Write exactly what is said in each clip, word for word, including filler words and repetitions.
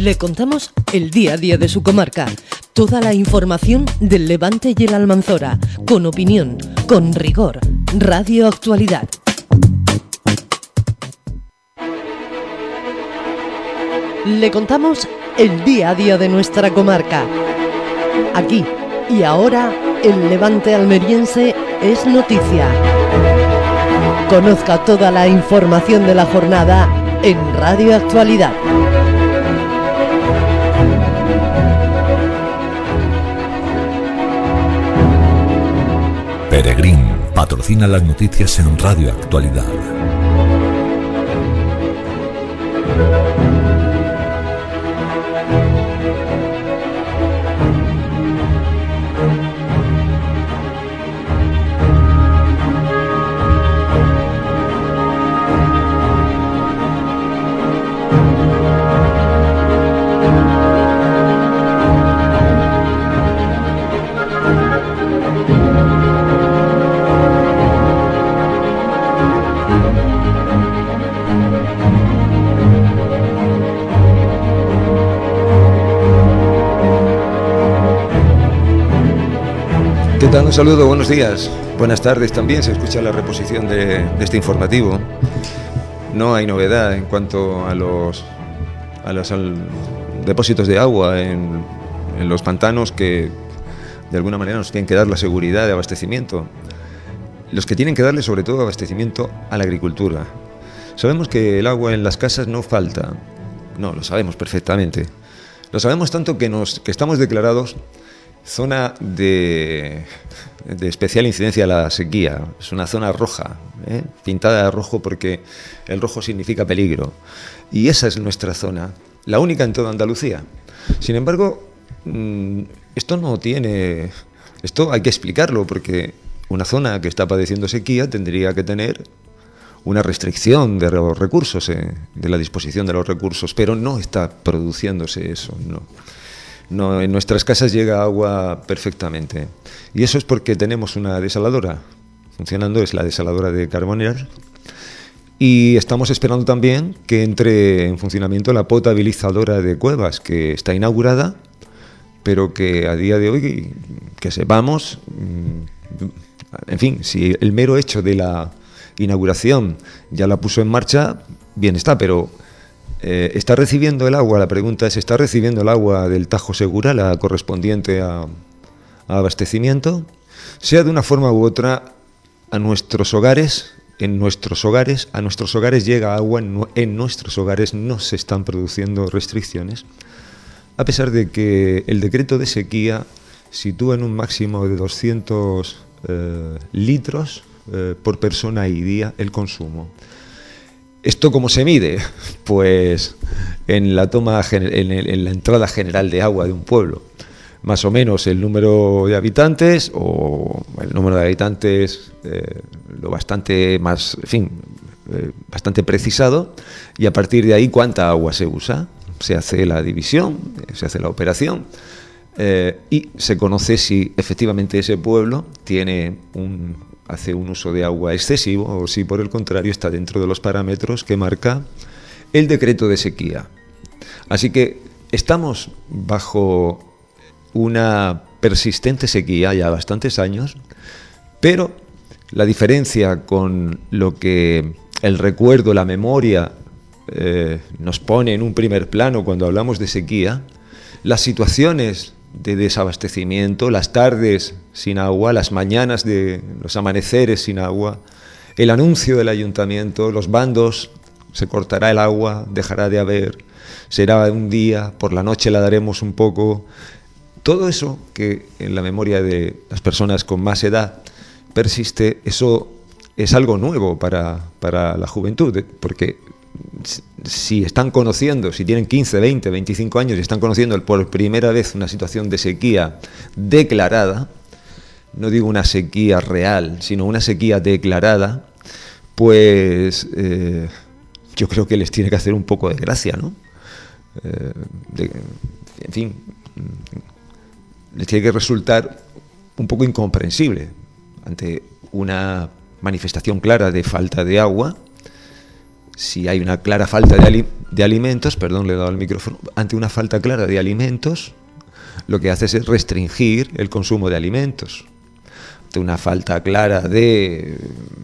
Le contamos el día a día de su comarca, toda la información del Levante y el Almanzora, con opinión, con rigor. Radio Actualidad. Le contamos el día a día de nuestra comarca. Aquí y ahora, el Levante almeriense es noticia. Conozca toda la información de la jornada en Radio Actualidad. Peregrín patrocina las noticias en Radio Actualidad. Un saludo, buenos días, buenas tardes también, se escucha la reposición de, de este informativo. No hay novedad en cuanto a los, a los al, depósitos de agua en, en los pantanos que de alguna manera nos tienen que dar la seguridad de abastecimiento. Los que tienen que darle sobre todo abastecimiento a la agricultura. Sabemos que el agua en las casas no falta, no, lo sabemos perfectamente. Lo sabemos tanto que, nos, que estamos declarados zona de, de especial incidencia a la sequía. Es una zona roja, ¿eh? pintada de rojo porque el rojo significa peligro. Y esa es nuestra zona, la única en toda Andalucía. Sin embargo, esto no tiene... Esto hay que explicarlo porque una zona que está padeciendo sequía tendría que tener una restricción de los recursos, ¿eh? de la disposición de los recursos, pero no está produciéndose eso, no. No, en nuestras casas llega agua perfectamente. Y eso es porque tenemos una desaladora funcionando, es la desaladora de Carboneras. Y estamos esperando también que entre en funcionamiento la potabilizadora de Cuevas, que está inaugurada, pero que a día de hoy, que sepamos, en fin, si el mero hecho de la inauguración ya la puso en marcha, bien está, pero... Eh, ¿Está recibiendo el agua? La pregunta es, ¿está recibiendo el agua del Tajo Segura, la correspondiente a, a abastecimiento? Sea de una forma u otra, a nuestros hogares, en nuestros hogares, a nuestros hogares llega agua, en, en nuestros hogares no se están produciendo restricciones, a pesar de que el decreto de sequía sitúa en un máximo de doscientos eh, litros eh, por persona y día el consumo. ¿Esto cómo se mide? Pues en la toma, en, el, en la entrada general de agua de un pueblo. Más o menos el número de habitantes o el número de habitantes eh, lo bastante más, en fin, eh, bastante precisado, y a partir de ahí cuánta agua se usa. Se hace la división, se hace la operación eh, y se conoce si efectivamente ese pueblo tiene un hace un uso de agua excesivo o si por el contrario está dentro de los parámetros que marca el decreto de sequía. Así que estamos bajo una persistente sequía ya bastantes años, pero la diferencia con lo que el recuerdo, la memoria eh, nos pone en un primer plano cuando hablamos de sequía, las situaciones de desabastecimiento, las tardes sin agua, las mañanas de los amaneceres sin agua, el anuncio del ayuntamiento, los bandos, se cortará el agua, dejará de haber, será un día, por la noche la daremos un poco. Todo eso que en la memoria de las personas con más edad persiste, eso es algo nuevo para, para la juventud, porque si están conociendo, si tienen quince, veinte, veinticinco años y están conociendo por primera vez una situación de sequía declarada, no digo una sequía real, sino una sequía declarada, pues eh, yo creo que les tiene que hacer un poco de gracia, ¿no? Eh, de, en fin, les tiene que resultar un poco incomprensible ante una manifestación clara de falta de agua, si hay una clara falta de, ali de alimentos, perdón, le he dado al micrófono, ante una falta clara de alimentos, lo que hace es restringir el consumo de alimentos. Ante una falta clara de,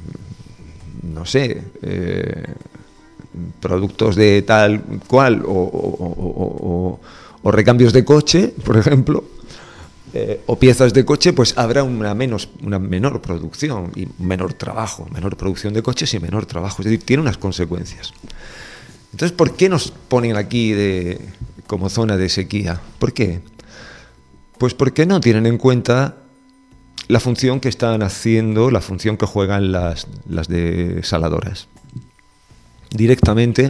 no sé, eh, productos de tal cual, o, o, o, o, o recambios de coche, por ejemplo, eh, o piezas de coche, pues habrá una, menos, una menor producción y menor trabajo, menor producción de coches y menor trabajo. Es decir, tiene unas consecuencias. Entonces, ¿por qué nos ponen aquí de, como zona de sequía? ¿Por qué? Pues porque no tienen en cuenta la función que están haciendo, la función que juegan las, las desaladoras. Directamente,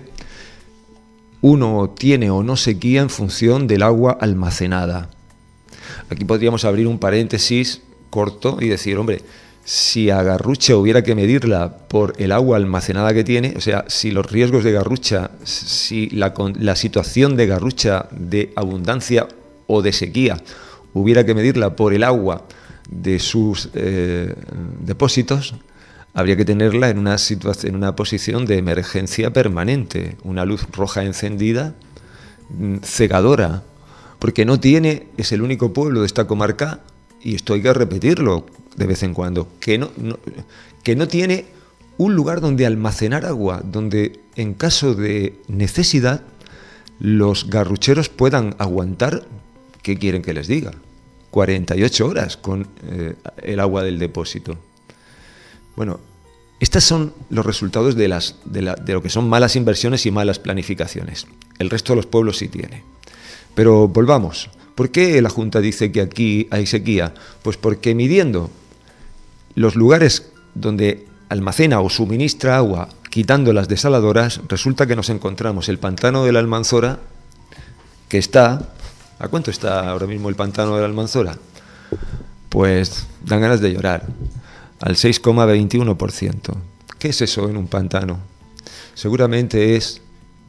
uno tiene o no sequía en función del agua almacenada. Aquí podríamos abrir un paréntesis corto y decir, hombre, si a Garrucha hubiera que medirla por el agua almacenada que tiene, o sea, si los riesgos de Garrucha, si la, la situación de Garrucha de abundancia o de sequía hubiera que medirla por el agua de sus eh, depósitos, habría que tenerla en una situación, en una posición de emergencia permanente, una luz roja encendida, cegadora, porque no tiene, es el único pueblo de esta comarca, y esto hay que repetirlo de vez en cuando, que no, no, que no tiene un lugar donde almacenar agua, donde en caso de necesidad los garrucheros puedan aguantar, ¿qué quieren que les diga? cuarenta y ocho horas con eh, el agua del depósito. Bueno, estos son los resultados de, las, de, la, de lo que son malas inversiones y malas planificaciones. El resto de los pueblos sí tiene. Pero volvamos. ¿Por qué la Junta dice que aquí hay sequía? Pues porque midiendo los lugares donde almacena o suministra agua, quitando las desaladoras, resulta que nos encontramos el pantano de la Almanzora, que está... ¿A cuánto está ahora mismo el pantano de la Almanzora? Pues dan ganas de llorar. Al seis coma veintiuno por ciento. ¿Qué es eso en un pantano? Seguramente es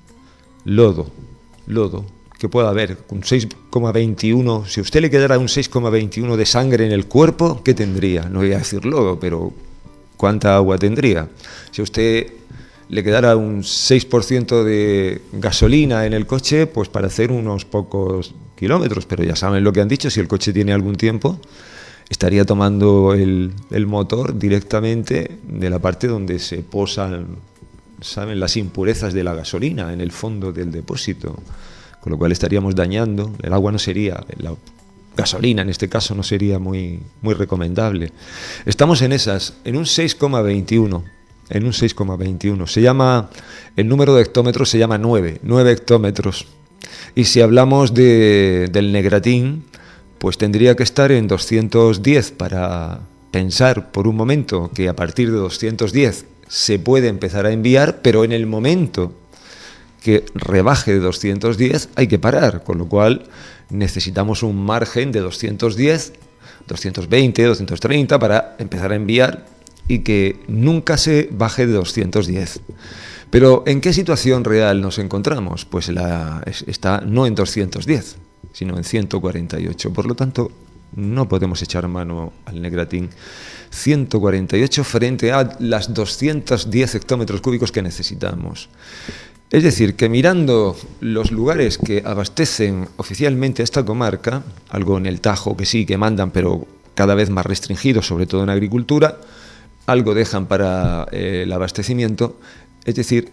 lodo, lodo, que pueda haber un seis coma veintiuno. Si a usted le quedara un seis coma veintiuno de sangre en el cuerpo, ¿qué tendría? No voy a decir lodo, pero ¿cuánta agua tendría? Si a usted le quedara un seis por ciento de gasolina en el coche, pues para hacer unos pocos kilómetros, pero ya saben lo que han dicho, si el coche tiene algún tiempo, estaría tomando el, el motor directamente de la parte donde se posan, saben, las impurezas de la gasolina en el fondo del depósito, con lo cual estaríamos dañando, el agua no sería, la gasolina en este caso no sería muy, muy recomendable. Estamos en esas, en un seis coma veintiuno, en un seis coma veintiuno, se llama, el número de hectómetros se llama nueve, nueve hectómetros, y si hablamos de, del Negratín, pues tendría que estar en doscientos diez para pensar por un momento que a partir de doscientos diez se puede empezar a enviar, pero en el momento que rebaje de doscientos diez hay que parar, con lo cual necesitamos un margen de doscientos diez, doscientos veinte, doscientos treinta para empezar a enviar y que nunca se baje de doscientos diez. Pero ¿en qué situación real nos encontramos? Pues la, está no en doscientos diez, sino en ciento cuarenta y ocho. Por lo tanto, no podemos echar mano al Negratín. ciento cuarenta y ocho frente a las doscientos diez hectómetros cúbicos que necesitamos. Es decir, que mirando los lugares que abastecen oficialmente a esta comarca, algo en el Tajo que sí, que mandan, pero cada vez más restringido, sobre todo en agricultura, algo dejan para eh, el abastecimiento. Es decir,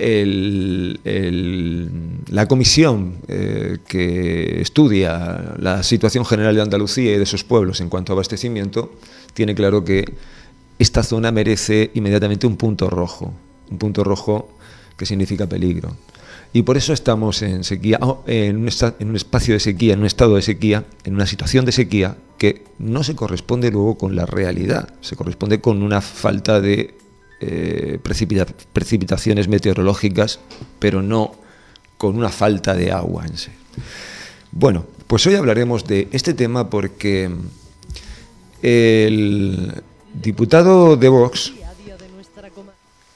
el, el, la comisión eh, que estudia la situación general de Andalucía y de sus pueblos en cuanto a abastecimiento tiene claro que esta zona merece inmediatamente un punto rojo, un punto rojo que significa peligro. Y por eso estamos en sequía, en un, en un espacio de sequía, en un estado de sequía, en una situación de sequía que no se corresponde luego con la realidad, se corresponde con una falta de Eh, precipita precipitaciones meteorológicas, pero no con una falta de agua en sí. Bueno, pues hoy hablaremos de este tema porque el diputado de Vox,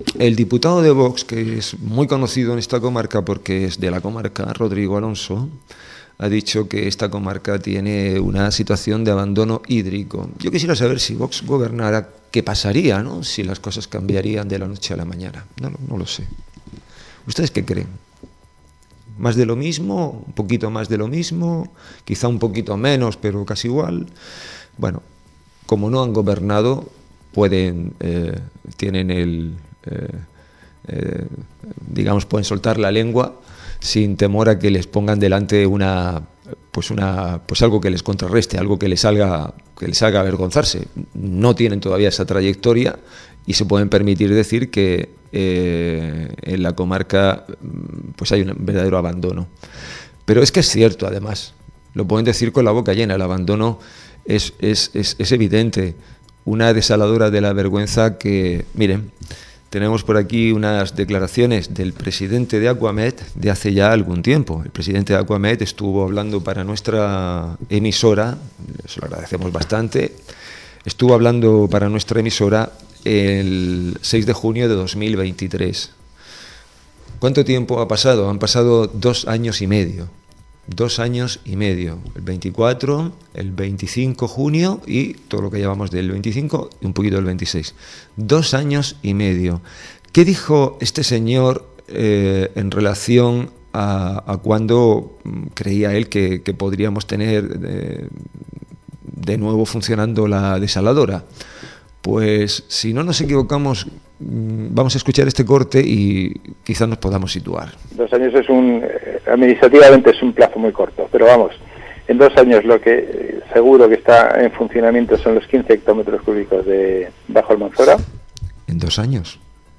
el diputado de Vox, que es muy conocido en esta comarca porque es de la comarca, Rodrigo Alonso, ha dicho que esta comarca tiene una situación de abandono hídrico. Yo quisiera saber si Vox gobernara, ¿qué pasaría, ¿no? Si las cosas cambiarían de la noche a la mañana. No, no, no lo sé. ¿Ustedes qué creen? ¿Más de lo mismo? ¿Un poquito más de lo mismo? ¿Quizá un poquito menos, pero casi igual? Bueno, como no han gobernado, pueden, eh, tienen el, eh, eh, digamos, pueden soltar la lengua sin temor a que les pongan delante una, pues una, pues algo que les contrarreste, algo que les haga, que les haga avergonzarse. No tienen todavía esa trayectoria y se pueden permitir decir que eh, en la comarca pues hay un verdadero abandono. Pero es que es cierto, además, lo pueden decir con la boca llena, el abandono es, es, es, es evidente. Una desaladora de la vergüenza que, miren, tenemos por aquí unas declaraciones del presidente de Aquamed de hace ya algún tiempo. El presidente de Aquamed estuvo hablando para nuestra emisora, se lo agradecemos bastante, estuvo hablando para nuestra emisora el seis de junio de dos mil veintitrés. ¿Cuánto tiempo ha pasado? Han pasado dos años y medio. Dos años y medio. El veinticuatro, el veinticinco de junio y todo lo que llevamos del veinticinco y un poquito del veintiséis. Dos años y medio. ¿Qué dijo este señor eh, en relación a, a cuando creía él que, que podríamos tener de, de nuevo funcionando la desaladora? Pues si no nos equivocamos, vamos a escuchar este corte y quizás nos podamos situar. Dos años es un, administrativamente es un plazo muy corto, pero vamos, en dos años lo que seguro que está en funcionamiento son los quince hectómetros cúbicos de Bajo Almanzora. En dos años.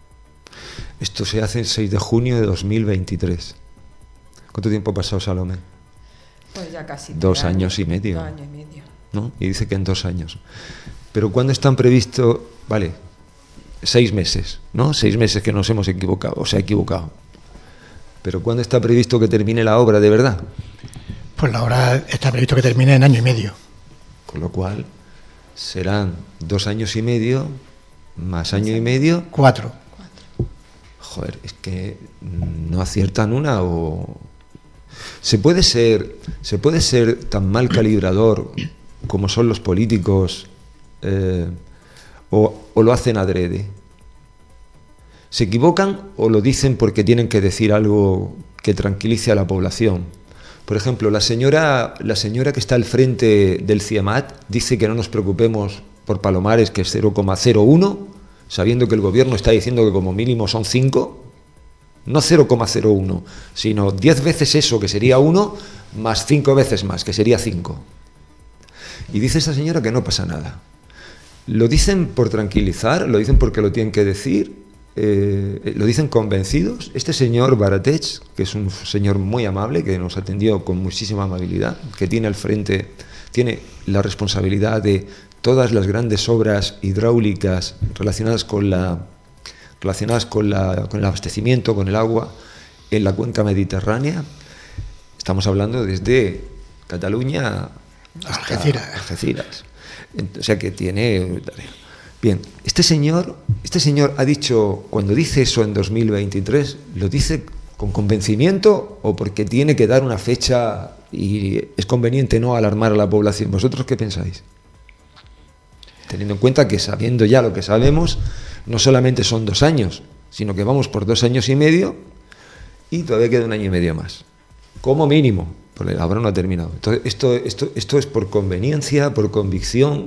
Esto se hace el seis de junio de dos mil veintitrés. ¿Cuánto tiempo ha pasado, Salomé? Pues ya casi. Dos años y medio. Dos años y medio. ¿No? Y dice que en dos años. Pero ¿cuándo están previstos? Vale, seis meses, ¿no? Seis meses que nos hemos equivocado, o se ha equivocado. Pero ¿cuándo está previsto que termine la obra de verdad? Pues la obra está previsto que termine en año y medio. Con lo cual serán dos años y medio más año y medio. Cuatro. Joder, es que no aciertan una o... Se puede ser, se puede ser tan mal calibrador como son los políticos. Eh, o, o lo hacen adrede. ¿Se equivocan o lo dicen porque tienen que decir algo que tranquilice a la población? Por ejemplo, la señora, la señora que está al frente del CIEMAT dice que no nos preocupemos por Palomares, que es cero coma cero uno, sabiendo que el gobierno está diciendo que como mínimo son cinco, no cero coma cero uno, sino diez veces eso, que sería uno, más cinco veces más, que sería cinco. Y dice esta señora que no pasa nada. ¿Lo dicen por tranquilizar? ¿Lo dicen porque lo tienen que decir? Eh, ¿Lo dicen convencidos? Este señor Baratech, que es un señor muy amable, que nos atendió con muchísima amabilidad, que tiene al frente, tiene la responsabilidad de todas las grandes obras hidráulicas relacionadas con la, relacionadas con la, con el abastecimiento, con el agua en la cuenca mediterránea. Estamos hablando desde Cataluña hasta Algeciras. Algeciras. O sea que tiene... Bien, este señor, este señor ha dicho, cuando dice eso en dos mil veintitrés, ¿lo dice con convencimiento o porque tiene que dar una fecha y es conveniente no alarmar a la población? ¿Vosotros qué pensáis? Teniendo en cuenta que sabiendo ya lo que sabemos, no solamente son dos años, sino que vamos por dos años y medio y todavía queda un año y medio más. Como mínimo. Porque la obra no ha terminado. Entonces, esto, esto, esto es por conveniencia, por convicción.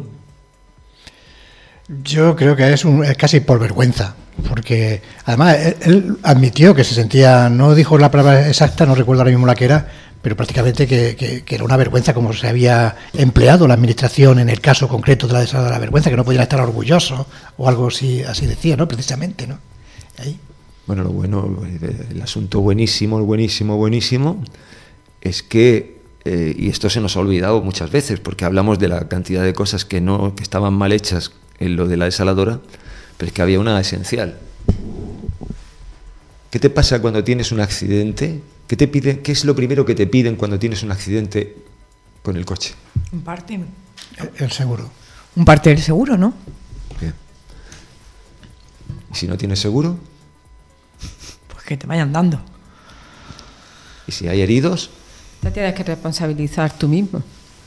Yo creo que es, un, es casi por vergüenza, porque además él, él admitió que se sentía, no dijo la palabra exacta, no recuerdo ahora mismo la que era, pero prácticamente que, que, que era una vergüenza como se había empleado la administración en el caso concreto de la desaladora de la vergüenza, que no podían estar orgullosos o algo así, así decía, ¿no? Precisamente, ¿no? Ahí. Bueno, lo bueno, el asunto buenísimo, el buenísimo, buenísimo. Es que, eh, y esto se nos ha olvidado muchas veces, porque hablamos de la cantidad de cosas que no que estaban mal hechas en lo de la desaladora, pero es que había una esencial. ¿Qué te pasa cuando tienes un accidente? ¿Qué te piden? ¿Qué es lo primero que te piden cuando tienes un accidente con el coche? Un parte. El, el seguro. Un parte del seguro, ¿no? Bien. si no tienes seguro? Pues que te vayan dando. ¿Y si hay heridos? Te tienes que responsabilizar tú mismo.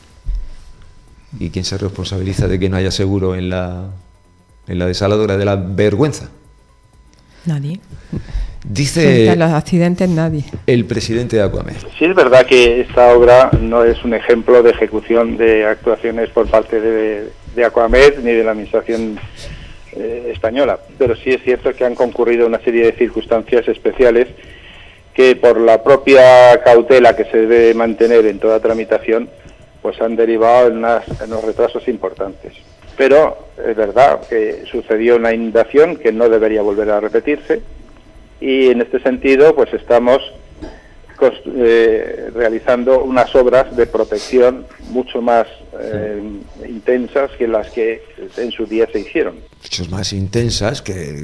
¿Y quién se responsabiliza de que no haya seguro en la, en la desaladora de la vergüenza? Nadie. Dice Frente a los accidentes, nadie. el presidente de Aquamed. Sí, es verdad que esta obra no es un ejemplo de ejecución de actuaciones por parte de, de Aquamed ni de la administración eh, española, pero sí es cierto que han concurrido una serie de circunstancias especiales que por la propia cautela que se debe mantener en toda tramitación, pues han derivado en, unas, en unos retrasos importantes. Pero es verdad que sucedió una inundación que no debería volver a repetirse, y en este sentido pues estamos eh, realizando unas obras de protección mucho más eh, intensas que las que en su día se hicieron. Muchas más intensas, que,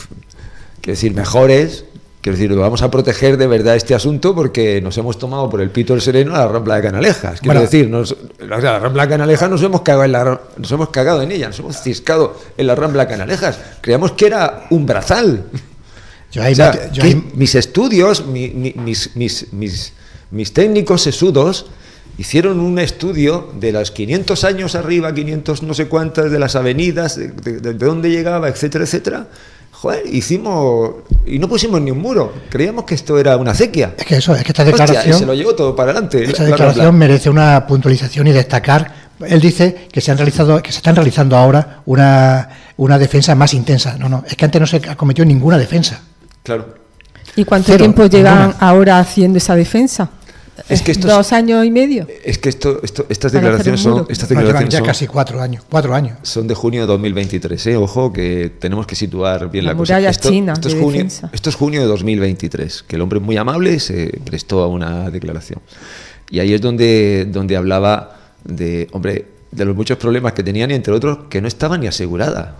que decir, mejores. Quiero decir, vamos a proteger de verdad este asunto porque nos hemos tomado por el pito del sereno a la Rambla de Canalejas. Quiero bueno, decir, nos, o sea, la Rambla de Canalejas nos hemos cagado en la, nos hemos cagado en ella, nos hemos ciscado en la Rambla de Canalejas. Creíamos que era un brazal. Yo ahí, o sea, yo ahí... Mis estudios, mi, mi, mis, mis, mis, mis técnicos sesudos hicieron un estudio de los quinientos años arriba, quinientos no sé cuántas, de las avenidas, de, de, de dónde llegaba, etcétera, etcétera. Joder, hicimos y no pusimos ni un muro. Creíamos que esto era una acequia. Es que eso, es que esta declaración... Hostia, y se lo llevó todo para adelante. Esta la, declaración la, la, merece una puntualización y destacar. Él dice que se han realizado, que se están realizando ahora una, una defensa más intensa. No, no, es que antes no se cometió ninguna defensa. Claro. ¿Y cuánto Cero, tiempo llevan ninguna. ahora haciendo esa defensa? Es que estos, dos años y medio. Es que esto, esto, estas declaraciones son, estas declaraciones no, ya son, casi cuatro años, cuatro años. Son de junio de dos mil veintitrés. ¿eh? Ojo, que tenemos que situar bien la, la cosa. Muralla Esto, china esto, es de junio, defensa. esto es junio de dos mil veintitrés, que el hombre muy amable se prestó a una declaración. Y ahí es donde, donde hablaba de, hombre, de los muchos problemas que tenían y entre otros que no estaba ni asegurada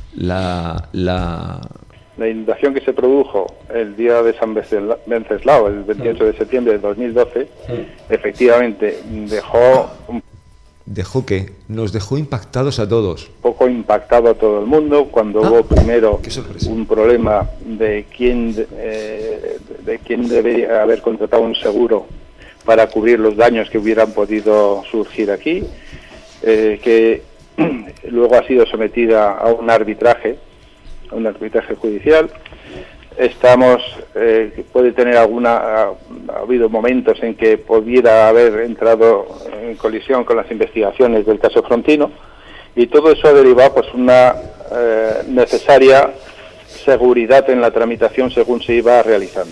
la la La inundación que se produjo el día de San Venceslao, el veintiocho de septiembre de dos mil doce, efectivamente dejó un dejó que nos dejó impactados a todos. Poco impactado a todo el mundo cuando ah, hubo primero un problema de quién eh, de quién debería haber contratado un seguro para cubrir los daños que hubieran podido surgir aquí, eh, que luego ha sido sometida a un arbitraje. un arbitraje judicial. Estamos, eh, puede tener alguna, ha, ha habido momentos en que pudiera haber entrado en colisión con las investigaciones del caso Frontino, y todo eso ha derivado pues una eh, necesaria seguridad en la tramitación según se iba realizando.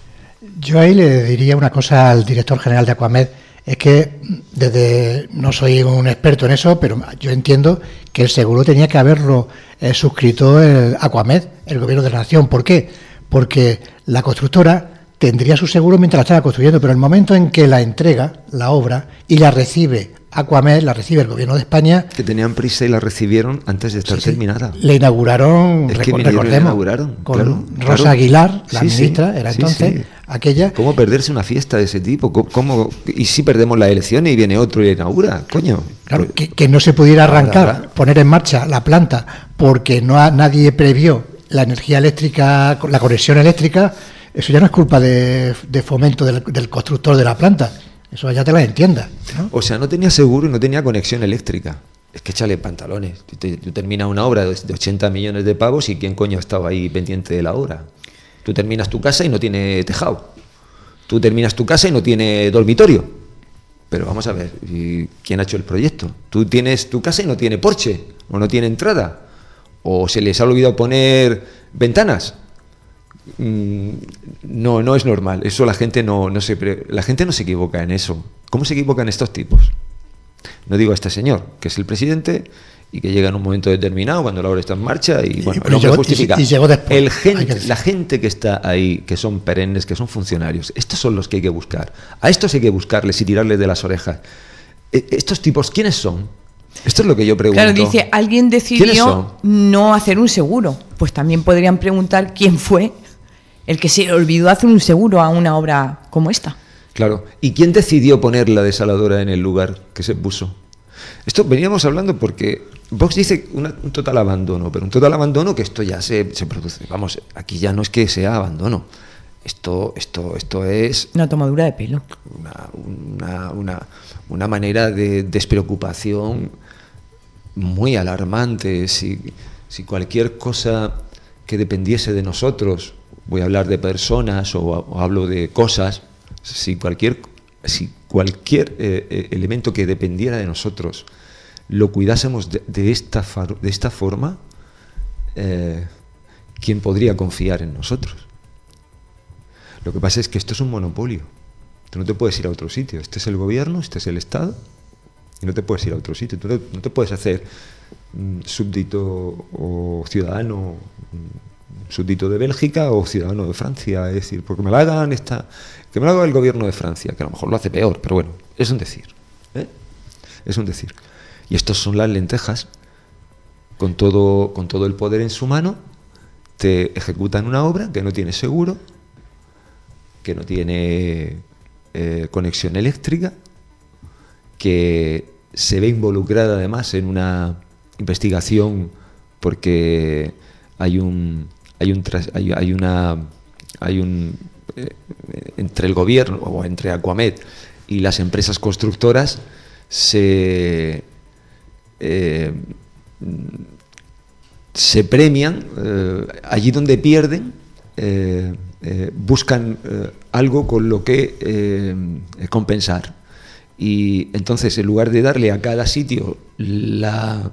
Yo ahí le diría una cosa al director general de Aquamed. Es que desde no soy un experto en eso, pero yo entiendo que el seguro tenía que haberlo eh, suscrito el Aquamed, el gobierno de la nación. ¿Por qué? Porque la constructora tendría su seguro mientras la estaba construyendo, pero el momento en que la entrega, la obra, y la recibe Aquamed, la recibe el gobierno de España... Que tenían prisa y la recibieron antes de estar sí, terminada. Sí. Le inauguraron, es que reco- recordemos, la inauguraron, con claro, Rosa claro. Aguilar, la sí, ministra, sí, era sí, entonces, sí. aquella... ¿Cómo perderse una fiesta de ese tipo? ¿Cómo, cómo, y si perdemos las elecciones y viene otro y inaugura? Coño. Claro, que, que no se pudiera arrancar, ahora, ahora. poner en marcha la planta, porque no ha, nadie previó la energía eléctrica, la conexión eléctrica. Eso ya no es culpa de, de Fomento del, del constructor de la planta. Eso ya te la entiendas, ¿no? O sea, no tenía seguro y no tenía conexión eléctrica. Es que échale pantalones. Tú, te, tú terminas una obra de ochenta millones de pavos y ¿quién coño ha estado ahí pendiente de la obra? Tú terminas tu casa y no tiene tejado. Tú terminas tu casa y no tiene dormitorio. Pero vamos a ver, ¿quién ha hecho el proyecto? Tú tienes tu casa y no tiene porche, o no tiene entrada, o se les ha olvidado poner ventanas. No, no es normal. Eso la gente no, no se la gente no se equivoca en eso. ¿Cómo se equivocan estos tipos? No digo a este señor, que es el presidente y que llega en un momento determinado cuando la obra está en marcha y bueno, y, el hombre llegó, justifica. Y, y llegó después. El gente, la gente que está ahí, que son perennes, que son funcionarios, estos son los que hay que buscar. A estos hay que buscarles y tirarles de las orejas. Estos tipos, ¿quiénes son? Esto es lo que yo pregunto. Claro, dice, alguien decidió no hacer un seguro. Pues también podrían preguntar quién fue el que se olvidó hacer un seguro a una obra como esta. Claro. ¿Y quién decidió poner la desaladora en el lugar que se puso? Esto veníamos hablando porque Vox dice una, un total abandono, pero un total abandono que esto ya se, se produce. Vamos, aquí ya no es que sea abandono. Esto, esto, esto es... Una tomadura de pelo. Una, una, una, una manera de despreocupación muy alarmante. Si, si cualquier cosa que dependiese de nosotros, voy a hablar de personas o, o hablo de cosas, si cualquier, si cualquier eh, elemento que dependiera de nosotros lo cuidásemos de, de, esta, de esta forma, eh, ¿quién podría confiar en nosotros? Lo que pasa es que esto es un monopolio. Tú no te puedes ir a otro sitio. Este es el gobierno, este es el Estado, y no te puedes ir a otro sitio. Tú no, no te puedes hacer mm, súbdito o ciudadano, mm, súbdito de Bélgica o ciudadano de Francia. Es decir, porque me lo hagan esta, que me lo haga el gobierno de Francia, que a lo mejor lo hace peor, pero bueno, es un decir. ¿eh? Es un decir. Y estos son las lentejas. Con todo, con todo el poder en su mano, te ejecutan una obra que no tiene seguro, que no tiene eh, conexión eléctrica, que se ve involucrada además en una investigación porque hay un hay un hay, hay una hay un eh, entre el gobierno o entre Aquamed y las empresas constructoras se eh, se premian eh, allí donde pierden. Eh, eh, buscan eh, algo con lo que eh, compensar, y entonces en lugar de darle a cada sitio la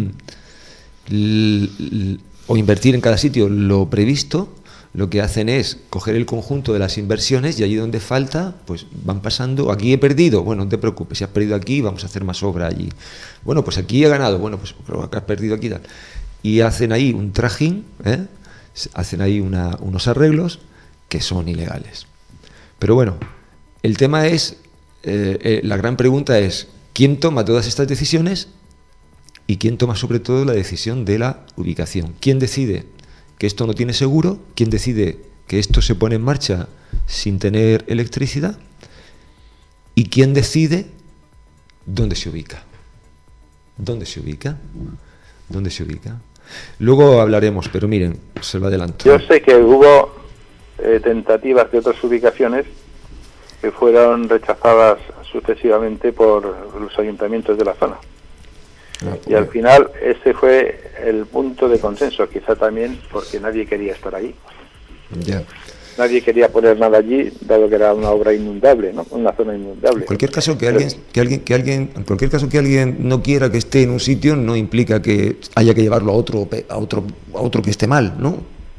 l, l, o invertir en cada sitio lo previsto, lo que hacen es coger el conjunto de las inversiones y allí donde falta, pues van pasando. Aquí he perdido, bueno, no te preocupes, si has perdido aquí vamos a hacer más obra allí. Bueno, pues aquí he ganado, bueno, pues pero acá has perdido aquí tal. Y hacen ahí un trajín, ¿eh? hacen ahí una, unos arreglos que son ilegales. Pero bueno, el tema es, eh, eh, la gran pregunta es, ¿quién toma todas estas decisiones? Y quién toma sobre todo la decisión de la ubicación. ¿Quién decide que esto no tiene seguro? ¿Quién decide que esto se pone en marcha sin tener electricidad? ¿Y quién decide dónde se ubica? ¿Dónde se ubica? ¿Dónde se ubica? Luego hablaremos, pero miren, se lo adelanto. Yo sé que hubo eh, tentativas de otras ubicaciones que fueron rechazadas sucesivamente por los ayuntamientos de la zona. Ah, y al final ese fue el punto de consenso, quizá también porque nadie quería estar ahí. Ya. Nadie quería poner nada allí, dado que era una obra inundable, ¿no? Una zona inundable. En cualquier caso que alguien, que alguien, que alguien, en cualquier caso que alguien no quiera que esté en un sitio no implica que haya que llevarlo a otro, a otro, a otro que esté mal, ¿no?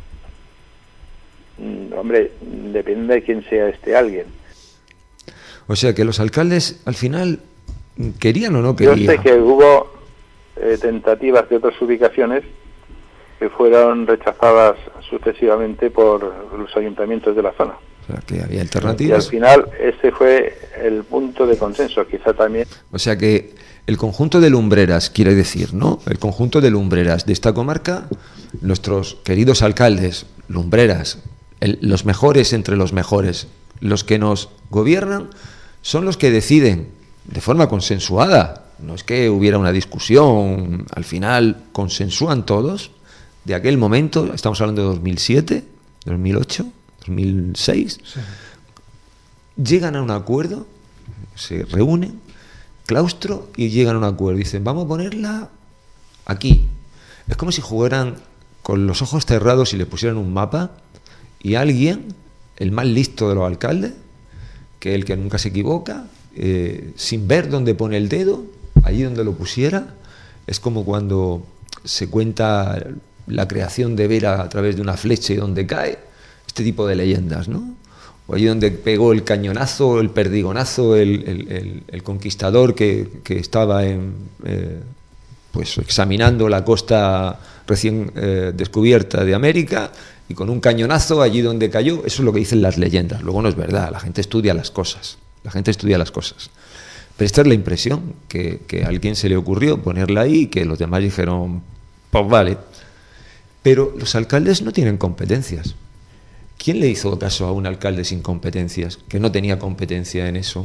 Hombre, depende de quién sea este alguien. O sea que los alcaldes al final querían o no querían. Yo sé que hubo eh, tentativas de otras ubicaciones que fueron rechazadas sucesivamente por los ayuntamientos de la zona. O sea, que había alternativas. Y al final ese fue el punto de consenso, quizá también. O sea que el conjunto de lumbreras, quiere decir, ¿no? El conjunto de lumbreras de esta comarca, nuestros queridos alcaldes, lumbreras, el, los mejores entre los mejores, los que nos gobiernan, son los que deciden de forma consensuada. No es que hubiera una discusión, al final consensúan todos. De aquel momento, estamos hablando de dos mil siete, dos mil ocho, dos mil seis, sí. Llegan a un acuerdo, se reúnen, claustro, y llegan a un acuerdo. Dicen, vamos a ponerla aquí. Es como si jugaran con los ojos cerrados y le pusieran un mapa, y alguien, el más listo de los alcaldes, que el que nunca se equivoca, eh, sin ver dónde pone el dedo, allí donde lo pusiera, es como cuando se cuenta la creación de Vera a través de una flecha y donde cae, este tipo de leyendas, ¿no? O allí donde pegó el cañonazo, el perdigonazo, el, el, el, el conquistador que, que estaba en, eh, pues examinando la costa recién eh, descubierta de América, y con un cañonazo allí donde cayó. Eso es lo que dicen las leyendas. Luego no es verdad, la gente estudia las cosas, la gente estudia las cosas. Pero esta es la impresión, que, que a alguien se le ocurrió ponerla ahí y que los demás dijeron, pues vale. Pero los alcaldes no tienen competencias. ¿Quién le hizo caso a un alcalde sin competencias, que no tenía competencia en eso?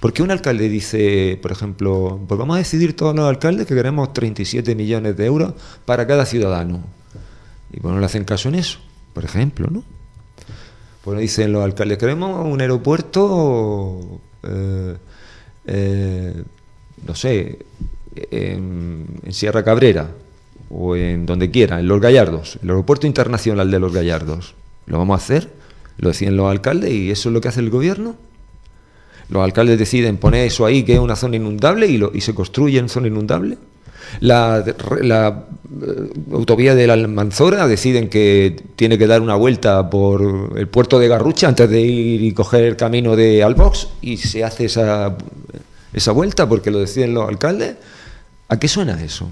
¿Por qué un alcalde dice, por ejemplo, pues vamos a decidir todos los alcaldes que queremos treinta y siete millones de euros para cada ciudadano? Y bueno, no le hacen caso en eso, por ejemplo, ¿no? Pues dicen los alcaldes, queremos un aeropuerto, eh, eh, no sé, en, en Sierra Cabrera o en donde quiera, en Los Gallardos, el aeropuerto internacional de Los Gallardos. ¿Lo vamos a hacer? Lo deciden los alcaldes y eso es lo que hace el gobierno. Los alcaldes deciden poner eso ahí, que es una zona inundable, y, lo, y se construye en zona inundable. La, la uh, autovía de la Almanzora deciden que tiene que dar una vuelta por el puerto de Garrucha antes de ir y coger el camino de Albox, y se hace esa, esa vuelta porque lo deciden los alcaldes. ¿A qué suena eso?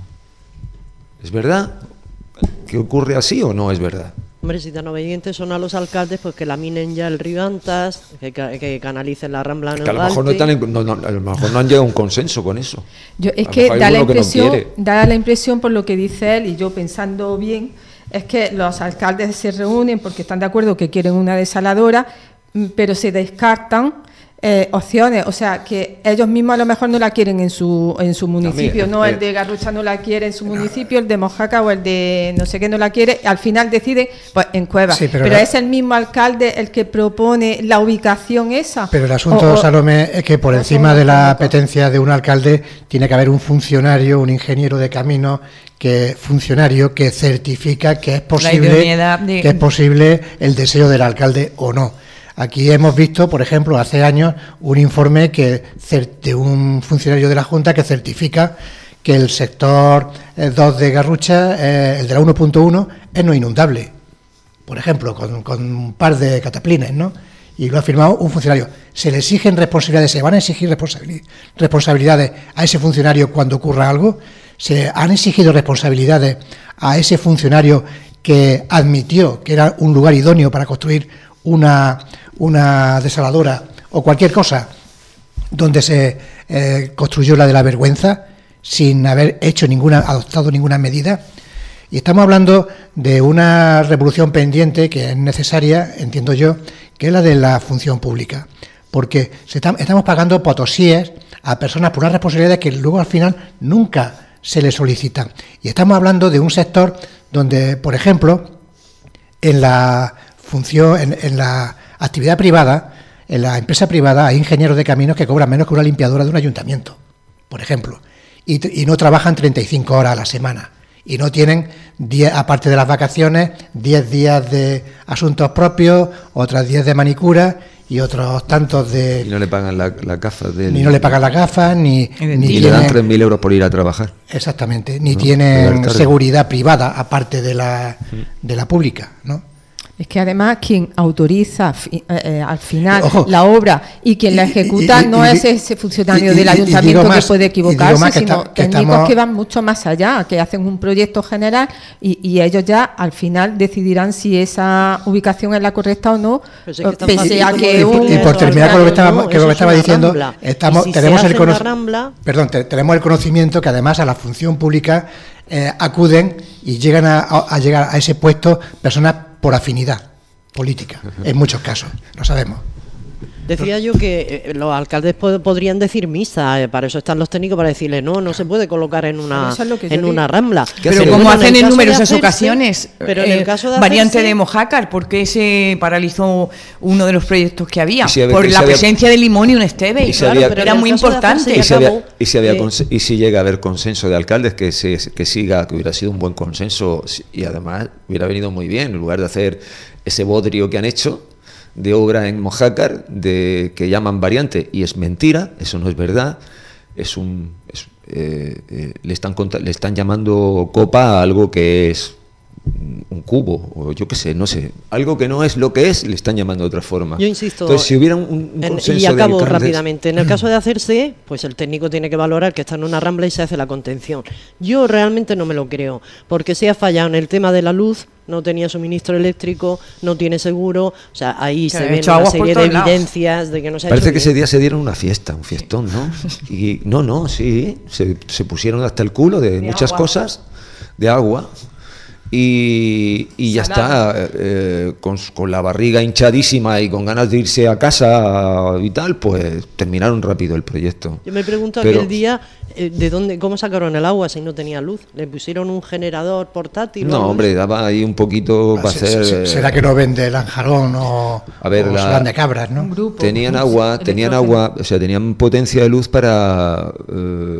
¿Es verdad que ocurre así o no es verdad? Hombre, si tan obedientes son a los alcaldes, pues que laminen ya el río Antas, que, que canalicen la Rambla en que a lo mejor no, están en, no, no, a lo mejor no han llegado a un consenso con eso. Yo, es que da la impresión, que no da la impresión por lo que dice él, y yo pensando bien, es que los alcaldes se reúnen porque están de acuerdo que quieren una desaladora, pero se descartan Eh, opciones, o sea, que ellos mismos a lo mejor no la quieren en su en su municipio, También, no eh, el de Garrucha no la quiere en su municipio, el de Mojácar o el de no sé qué no la quiere, al final decide pues en Cueva, sí, pero, pero la, es el mismo alcalde el que propone la ubicación esa. Pero el asunto, o, Salomé, es que por encima de la apetencia de un alcalde tiene que haber un funcionario, un ingeniero de caminos, que funcionario que certifica que es posible de... que es posible el deseo del alcalde o no. Aquí hemos visto, por ejemplo, hace años, un informe que de un funcionario de la Junta que certifica que el sector dos de Garrucha, eh, el de la uno punto uno, es no inundable, por ejemplo, con, con un par de cataplines, ¿no? Y lo ha firmado un funcionario. Se le exigen responsabilidades, se van a exigir responsabilidades a ese funcionario cuando ocurra algo. Se han exigido responsabilidades a ese funcionario que admitió que era un lugar idóneo para construir una, una desaladora o cualquier cosa donde se eh, construyó la de la vergüenza sin haber hecho ninguna, adoptado ninguna medida. Y estamos hablando de una revolución pendiente que es necesaria, entiendo yo, que es la de la función pública, porque se está, estamos pagando potosíes a personas por unas responsabilidades que luego al final nunca se les solicitan. Y estamos hablando de un sector donde, por ejemplo, en la función, en, en la actividad privada, en la empresa privada hay ingenieros de caminos que cobran menos que una limpiadora de un ayuntamiento, por ejemplo, y, y no trabajan treinta y cinco horas a la semana, y no tienen, diez, aparte de las vacaciones, diez días de asuntos propios, otras diez de manicura y otros tantos de... Y no le pagan la, la gafa del... Ni no le pagan las gafas, ni... ni y le dan tres mil euros por ir a trabajar. Exactamente, ni ¿no? tienen seguridad privada, aparte de la, de la pública, ¿no? Es que además quien autoriza eh, eh, al final Ojo, la obra y quien la ejecuta y, y, no y, es ese funcionario y, del ayuntamiento más, que puede equivocarse, que sino está, que técnicos estamos... que van mucho más allá, que hacen un proyecto general y, y ellos ya al final decidirán si esa ubicación es la correcta o no, pues es que pese a que... Y, un, y por terminar con lo que estaba, que lo que estaba diciendo, estamos, si tenemos, el cono... rambla... Perdón, te, tenemos el conocimiento que además a la función pública eh, acuden y llegan a, a, a llegar a ese puesto personas por afinidad política, en muchos casos, lo sabemos. Decía yo que eh, los alcaldes pod- podrían decir misa, eh, para eso están los técnicos, para decirle no, no se puede colocar en una es en una rambla. Pero, pero como hacen en, en numerosas hacerse, ocasiones, pero en el caso de variante hacerse, de Mojácar, ¿por qué se paralizó uno de los proyectos que había? Si había Por la había, presencia de limón y un esteve, y claro, había, era muy importante. Y si, había, y, si había, eh, y si llega a haber consenso de alcaldes, que, se, que siga, que hubiera sido un buen consenso, y además hubiera venido muy bien, en lugar de hacer ese bodrio que han hecho de obra en Mojácar, de que llaman variante, y es mentira, eso no es verdad, es un es, eh, eh, le están le están llamando copa a algo que es un cubo, o yo qué sé, no sé, algo que no es lo que es, le están llamando de otra forma. Yo insisto, entonces si hubiera un, un en, consenso y acabo de alcaldes... rápidamente, en el caso de hacerse, pues el técnico tiene que valorar que está en una rambla y se hace la contención. Yo realmente no me lo creo, porque se ha fallado en el tema de la luz, no tenía suministro eléctrico, no tiene seguro, o sea, ahí se ven una serie de evidencias lados. De que no se ha Parece hecho que bien. Ese día se dieron una fiesta, un fiestón, ¿no? Y no, no, sí, se, se pusieron hasta el culo de, de muchas agua. cosas, de agua, y, y ya está, eh, con, con la barriga hinchadísima y con ganas de irse a casa y tal, pues terminaron rápido el proyecto. Yo me pregunto Pero, aquel día, eh, ¿de dónde, cómo sacaron el agua si no tenía luz? ¿Le pusieron un generador portátil? No, hombre, daba ahí un poquito para hacer... Se, ¿Será que no vende Lanjarón o, a ver, o la, de cabras, no? Grupo, tenían agua, tenían agua, o sea, tenían potencia de luz para... Uh,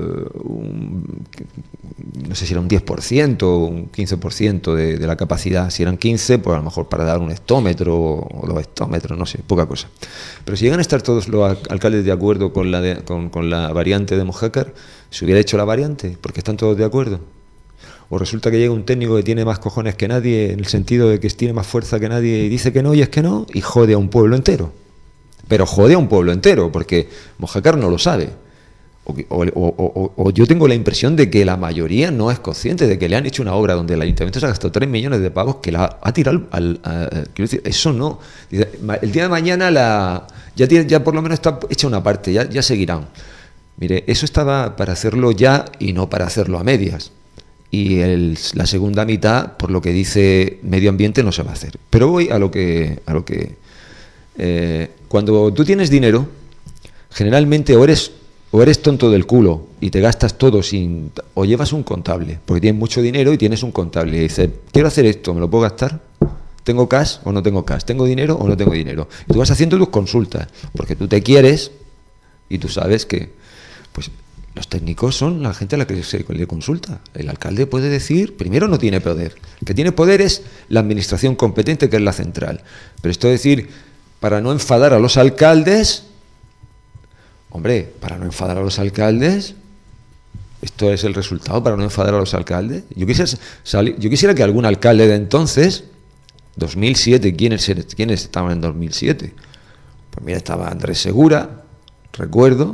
un, no sé si era un diez por ciento o un quince por ciento de, de la capacidad. Si eran quince, pues a lo mejor para dar un hectómetro o dos hectómetros, no sé, poca cosa. Pero si llegan a estar todos los alcaldes de acuerdo con la, de, con, con la variante de Mojácar, se hubiera hecho la variante, porque están todos de acuerdo. O resulta que llega un técnico que tiene más cojones que nadie, en el sentido de que tiene más fuerza que nadie, y dice que no y es que no, y jode a un pueblo entero. Pero jode a un pueblo entero, porque Mojácar no lo sabe. O, o, o, o yo tengo la impresión de que la mayoría no es consciente de que le han hecho una obra donde el ayuntamiento se ha gastado tres millones de pavos, que la ha tirado al... al, al quiero decir, eso no. El día de mañana la ya, tiene, ya por lo menos está hecha una parte, ya, ya seguirán. Mire, eso estaba para hacerlo ya y no para hacerlo a medias. Y el, la segunda mitad, por lo que dice Medio Ambiente, no se va a hacer. Pero voy a lo que... A lo que eh, cuando tú tienes dinero, generalmente o eres... O eres tonto del culo y te gastas todo sin... O llevas un contable, porque tienes mucho dinero y tienes un contable. Y dices, quiero hacer esto, ¿me lo puedo gastar? ¿Tengo cash o no tengo cash? ¿Tengo dinero o no tengo dinero? Y tú vas haciendo tus consultas, porque tú te quieres y tú sabes que... Pues los técnicos son la gente a la que se le consulta. El alcalde puede decir... Primero, no tiene poder. El que tiene poder es la administración competente, que es la central. Pero esto es decir, para no enfadar a los alcaldes... Hombre, para no enfadar a los alcaldes, esto es el resultado, para no enfadar a los alcaldes. Yo quisiera, salir, yo quisiera que algún alcalde de entonces, dos mil siete, ¿quiénes, ¿quiénes estaban en dos mil siete? Pues mira, estaba Andrés Segura, recuerdo,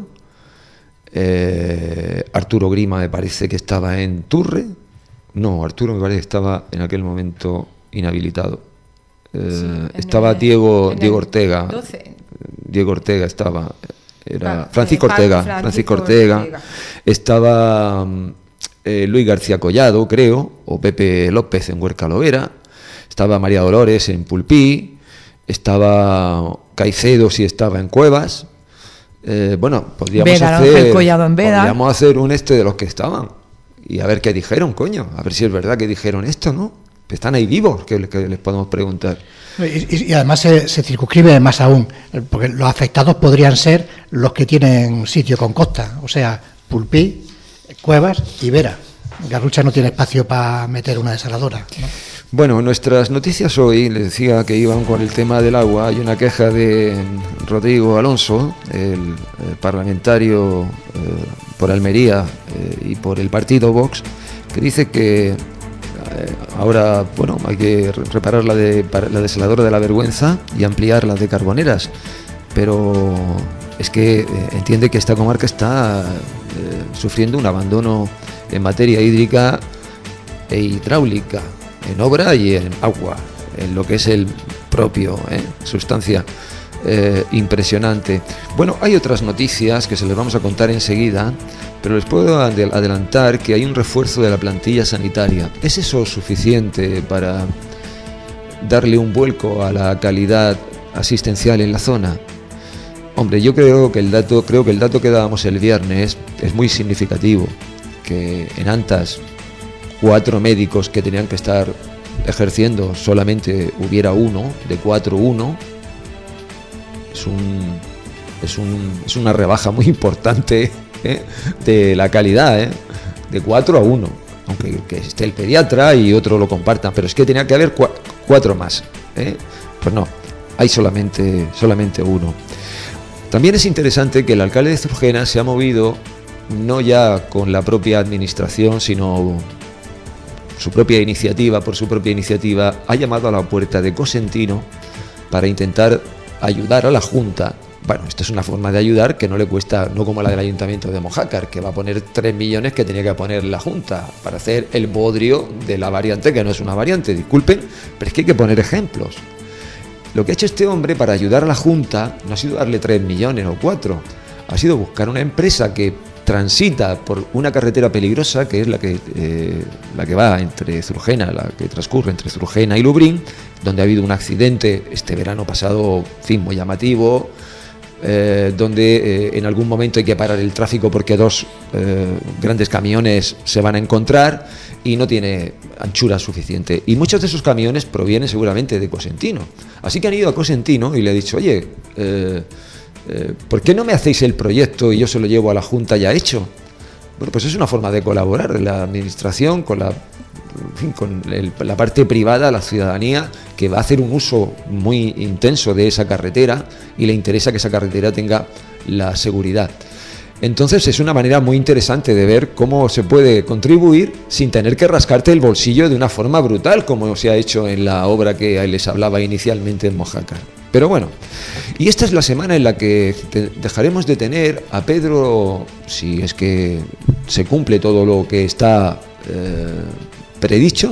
eh, Arturo Grima me parece que estaba en Turre, no, Arturo me parece que estaba en aquel momento inhabilitado. Eh, sí, estaba el, Diego, Diego Ortega, doce. Diego Ortega estaba... Era Francisco Ortega, Francisco Ortega, Ortega. Estaba eh, Luis García Collado, creo, o Pepe López en Huerca Lovera, estaba María Dolores en Pulpí, estaba Caicedo si estaba en Cuevas. Eh, bueno, podríamos Veda, hacer, Collado en Veda. podríamos hacer un este de los que estaban y a ver qué dijeron, coño, a ver si es verdad que dijeron esto, ¿no? Están ahí vivos, que, que les podemos preguntar. Y, y además se, se circunscribe más aún, porque los afectados podrían ser los que tienen sitio con costa, o sea, Pulpí, Cuevas y Vera. Garrucha no tiene espacio para meter una desaladora, ¿no? Bueno, nuestras noticias hoy, les decía que iban con el tema del agua. Hay una queja de Rodrigo Alonso, el, el parlamentario eh, por Almería eh, y por el partido Vox, que dice que ahora, bueno, hay que reparar la, de, la desaladora de la Vergüenza y ampliar la de Carboneras, pero es que eh, entiende que esta comarca está eh, sufriendo un abandono en materia hídrica e hidráulica, en obra y en agua, en lo que es el propio, eh, sustancia eh, impresionante. Bueno, hay otras noticias que se les vamos a contar enseguida, pero les puedo adelantar que hay un refuerzo de la plantilla sanitaria. ¿Es eso suficiente para darle un vuelco a la calidad asistencial en la zona? Hombre, yo creo que el dato, creo que el dato que dábamos el viernes es muy significativo, que en Antas cuatro médicos que tenían que estar ejerciendo solamente hubiera uno, de cuatro uno. Es un es un es una rebaja muy importante, ¿eh? De la calidad, ¿eh? De cuatro a uno, aunque que esté el pediatra y otro lo compartan, pero es que tenía que haber cua- cuatro más, ¿eh? Pues no, hay solamente solamente uno. También es interesante que el alcalde de Zurgena se ha movido no ya con la propia administración, sino su propia iniciativa, por su propia iniciativa, ha llamado a la puerta de Cosentino para intentar ayudar a la Junta. Bueno, esta es una forma de ayudar que no le cuesta, no como la del Ayuntamiento de Mojácar, que va a poner tres millones que tenía que poner la Junta para hacer el bodrio de la variante, que no es una variante, disculpen, pero es que hay que poner ejemplos. Lo que ha hecho este hombre para ayudar a la Junta no ha sido darle tres millones o cuatro, ha sido buscar una empresa que transita por una carretera peligrosa, que es la que, eh, la que va entre Zurgena, la que transcurre entre Zurgena y Lubrín, donde ha habido un accidente este verano pasado, en fin, muy llamativo, eh, donde eh, en algún momento hay que parar el tráfico porque dos eh, grandes camiones se van a encontrar y no tiene anchura suficiente. Y muchos de esos camiones provienen seguramente de Cosentino. Así que han ido a Cosentino y le he dicho, oye, eh, eh, ¿por qué no me hacéis el proyecto y yo se lo llevo a la Junta ya hecho? Bueno, pues es una forma de colaborar de la Administración con la, en fin, con el, la parte privada, la ciudadanía, que va a hacer un uso muy intenso de esa carretera y le interesa que esa carretera tenga la seguridad. Entonces es una manera muy interesante de ver cómo se puede contribuir sin tener que rascarte el bolsillo de una forma brutal, como se ha hecho en la obra que les hablaba inicialmente en Mojácar. Pero bueno, y esta es la semana en la que te dejaremos de tener a Pedro, si es que se cumple todo lo que está eh, predicho,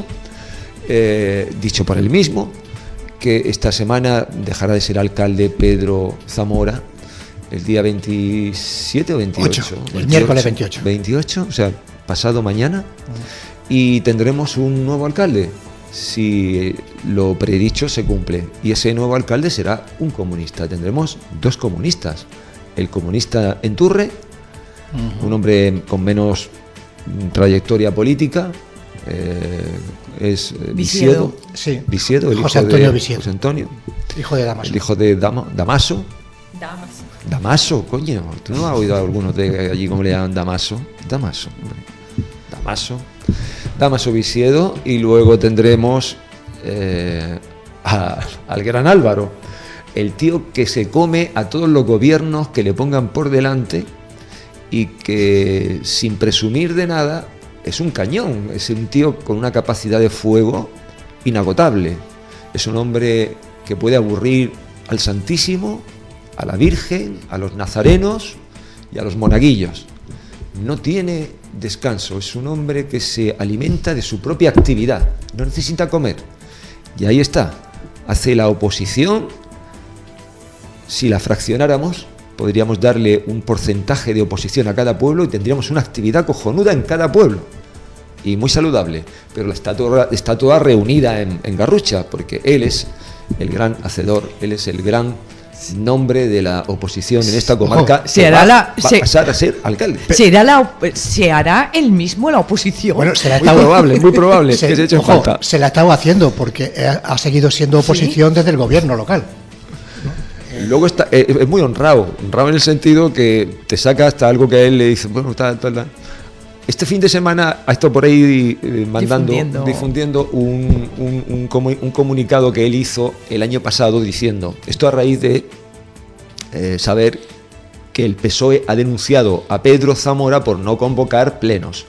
eh, dicho por él mismo, que esta semana dejará de ser alcalde Pedro Zamora, el día veintisiete o veintiocho. ocho, el miércoles veintiocho. veintiocho, o sea, pasado mañana, y tendremos un nuevo alcalde, si lo predicho se cumple. Y ese nuevo alcalde será un comunista. Tendremos dos comunistas. El comunista Enturre, uh-huh. un hombre con menos trayectoria política, eh, es Visiedo. Sí. Visiedo, el José hijo Antonio de Visiedo. José Antonio. Hijo de Damaso. El hijo de Dama, Damaso. Damaso. Damaso, coño. ¿Tú no has oído a algunos de allí cómo le llaman Damaso? Damaso, hombre. Damaso. Damaso Visiedo. Y luego tendremos eh, a, al gran Álvaro, el tío que se come a todos los gobiernos que le pongan por delante y que, sin presumir de nada, es un cañón. Es un tío con una capacidad de fuego inagotable. Es un hombre que puede aburrir al Santísimo, a la Virgen, a los nazarenos y a los monaguillos. No tiene descanso, es un hombre que se alimenta de su propia actividad, no necesita comer. Y ahí está, hace la oposición. Si la fraccionáramos, podríamos darle un porcentaje de oposición a cada pueblo y tendríamos una actividad cojonuda en cada pueblo. Y muy saludable, pero está toda, está toda reunida en, en Garrucha, porque él es el gran hacedor, él es el gran nombre de la oposición en esta comarca. Oh, se hará va, la, va se, a pasar a ser alcalde. Será la, se hará él mismo la oposición. Bueno, se la muy probable, muy probable se, que se eche ojo, falta. Se la ha estado haciendo porque ha seguido siendo oposición, ¿sí?, desde el gobierno local. Luego está, eh, es muy honrado, honrado en el sentido que te saca hasta algo que a él le dice, bueno, está, está, está. Este fin de semana ha estado por ahí eh, mandando, difundiendo, difundiendo un, un, un, comu- un comunicado que él hizo el año pasado diciendo, esto a raíz de eh, saber que el P S O E ha denunciado a Pedro Zamora por no convocar plenos.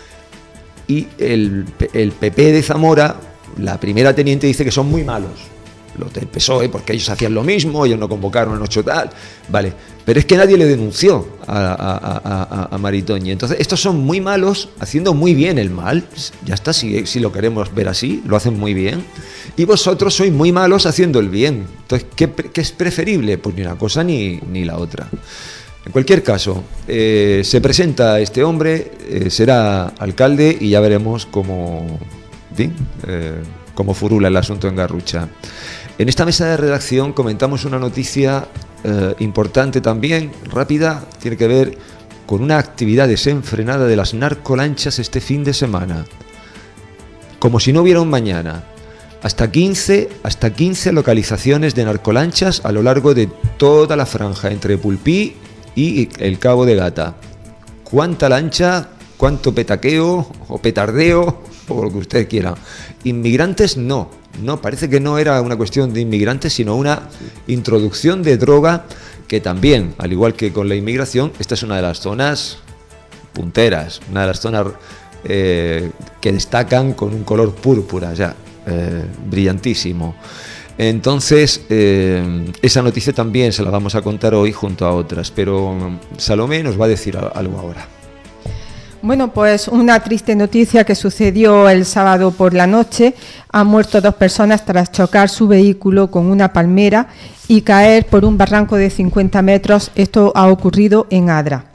Y el, el P P de Zamora, la primera teniente, dice que son muy malos los del P S O E, porque ellos hacían lo mismo, ellos no convocaron en ocho tal, vale, pero es que nadie le denunció a, a, a, a Maritoñi. Entonces estos son muy malos haciendo muy bien el mal, ya está, si, si lo queremos ver así, lo hacen muy bien, y vosotros sois muy malos haciendo el bien. Entonces, ¿qué, qué es preferible? Pues ni una cosa ni, ni la otra. En cualquier caso, eh, se presenta este hombre, eh, será alcalde y ya veremos cómo, ¿sí? eh, cómo furula el asunto en Garrucha. En esta mesa de redacción comentamos una noticia eh, importante también, rápida, tiene que ver con una actividad desenfrenada de las narcolanchas este fin de semana. Como si no hubiera un mañana. Hasta quince, hasta quince localizaciones de narcolanchas a lo largo de toda la franja entre Pulpí y el Cabo de Gata. ¿Cuánta lancha? ¿Cuánto petaqueo o petardeo? O lo que usted quiera. Inmigrantes no, no, parece que no era una cuestión de inmigrantes, sino una introducción de droga que también, al igual que con la inmigración, esta es una de las zonas punteras, una de las zonas eh, que destacan con un color púrpura, ya, eh, brillantísimo. Entonces, eh, esa noticia también se la vamos a contar hoy junto a otras, pero Salomé nos va a decir algo ahora. Bueno, pues una triste noticia que sucedió el sábado por la noche. Han muerto dos personas tras chocar su vehículo con una palmera y caer por un barranco de cincuenta metros. Esto ha ocurrido en Adra.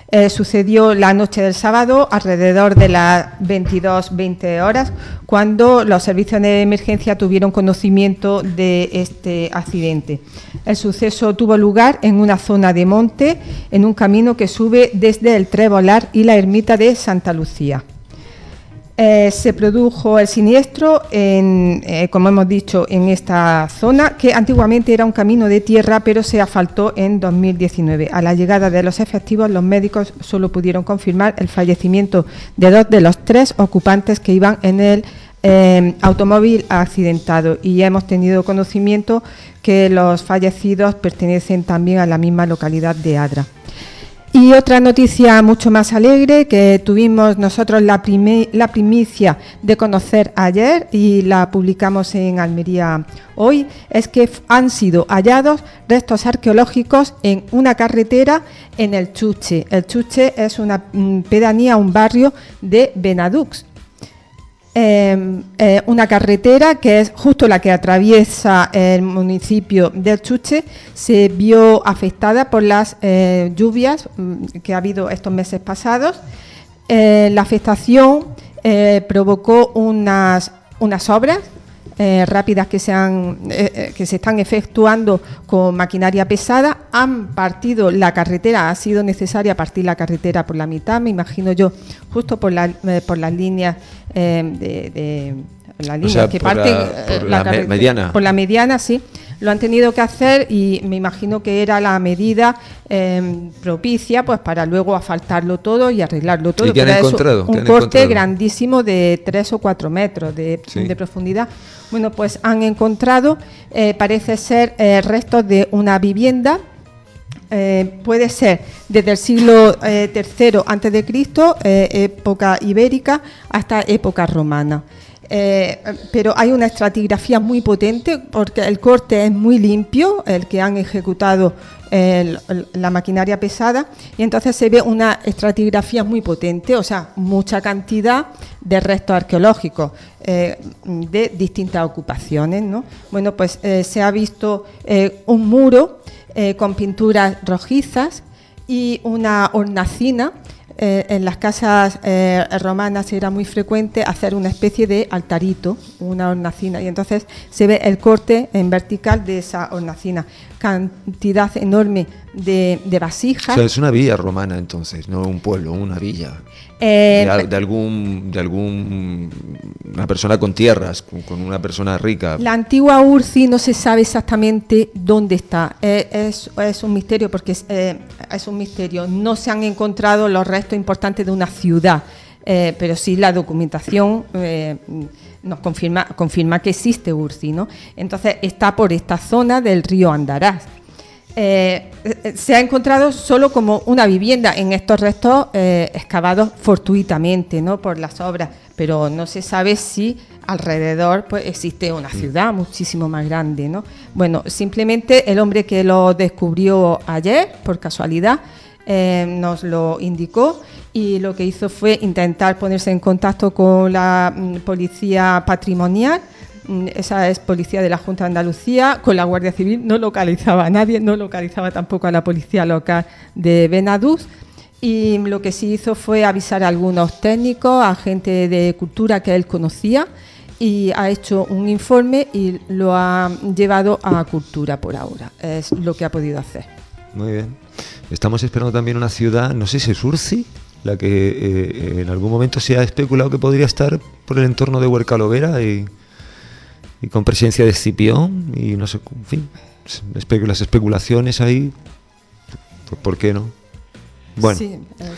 Eh, sucedió la noche del sábado, alrededor de las veintidós veinte horas, cuando los servicios de emergencia tuvieron conocimiento de este accidente. El suceso tuvo lugar en una zona de monte, en un camino que sube desde el Trebolar y la ermita de Santa Lucía. Eh, se produjo el siniestro, en, eh, como hemos dicho, en esta zona, que antiguamente era un camino de tierra, pero se asfaltó en dos mil diecinueve. A la llegada de los efectivos, los médicos solo pudieron confirmar el fallecimiento de dos de los tres ocupantes que iban en el eh, automóvil accidentado, y ya hemos tenido conocimiento que los fallecidos pertenecen también a la misma localidad de Adra. Y otra noticia mucho más alegre que tuvimos nosotros la, prime, la primicia de conocer ayer y la publicamos en Almería hoy, es que han sido hallados restos arqueológicos en una carretera en el Chuche. El Chuche es una mm, pedanía, un barrio de Benadux. Eh, eh, una carretera que es justo la que atraviesa el municipio del Chuche, se vio afectada por las eh, lluvias mm, que ha habido estos meses pasados. Eh, la afectación eh, provocó unas, unas obras eh, rápidas que se, han, eh, que se están efectuando con maquinaria pesada. Han partido la carretera, ha sido necesaria partir la carretera por la mitad, me imagino yo, justo por, la, eh, por las líneas eh, de, de la línea o sea, que parten la, por la, la mediana. Por la mediana, sí. Lo han tenido que hacer y me imagino que era la medida eh, propicia pues para luego asfaltarlo todo y arreglarlo todo. ¿Y qué han encontrado? Un ¿Qué han corte encontrado? grandísimo de tres o cuatro metros de, sí. de profundidad. Bueno, pues han encontrado, eh, parece ser, eh, restos de una vivienda. Eh, puede ser desde el siglo eh, tercero antes de Cristo, eh, época ibérica, hasta época romana. Eh, pero hay una estratigrafía muy potente porque el corte es muy limpio, el que han ejecutado eh, la maquinaria pesada, y entonces se ve una estratigrafía muy potente, o sea, mucha cantidad de restos arqueológicos eh, de distintas ocupaciones, ¿no? Bueno, pues eh, se ha visto eh, un muro eh, con pinturas rojizas y una hornacina. Eh, en las casas eh, romanas era muy frecuente hacer una especie de altarito, una hornacina, y entonces se ve el corte en vertical de esa hornacina. Cantidad enorme de, de vasijas. O sea, es una villa romana entonces, no un pueblo, una villa. Eh, de, de algún, de algún, una persona con tierras, con, con una persona rica. La antigua Urci no se sabe exactamente dónde está. Eh, es, es un misterio porque es, eh, es un misterio. No se han encontrado los restos importantes de una ciudad, eh, pero sí la documentación eh, nos confirma, confirma que existe Urci, ¿no? Entonces está por esta zona del río Andarás. Eh, se ha encontrado solo como una vivienda en estos restos eh, excavados fortuitamente, ¿no?, por las obras, pero no se sabe si alrededor pues existe una ciudad muchísimo más grande, ¿no? Bueno, simplemente el hombre que lo descubrió ayer, por casualidad, eh, nos lo indicó, y lo que hizo fue intentar ponerse en contacto con la mm, policía patrimonial. Esa es policía de la Junta de Andalucía, con la Guardia Civil. No localizaba a nadie, no localizaba tampoco a la policía local de Benadús, y lo que sí hizo fue avisar a algunos técnicos, a gente de cultura que él conocía, y ha hecho un informe y lo ha llevado a cultura por ahora. Es lo que ha podido hacer. Muy bien. Estamos esperando también una ciudad, no sé si es Urci, la que eh, en algún momento se ha especulado que podría estar por el entorno de Huercalovera y... y con presencia de Escipión y no sé, en fin, las especulaciones ahí, pues ¿por qué no? Bueno, sí, es...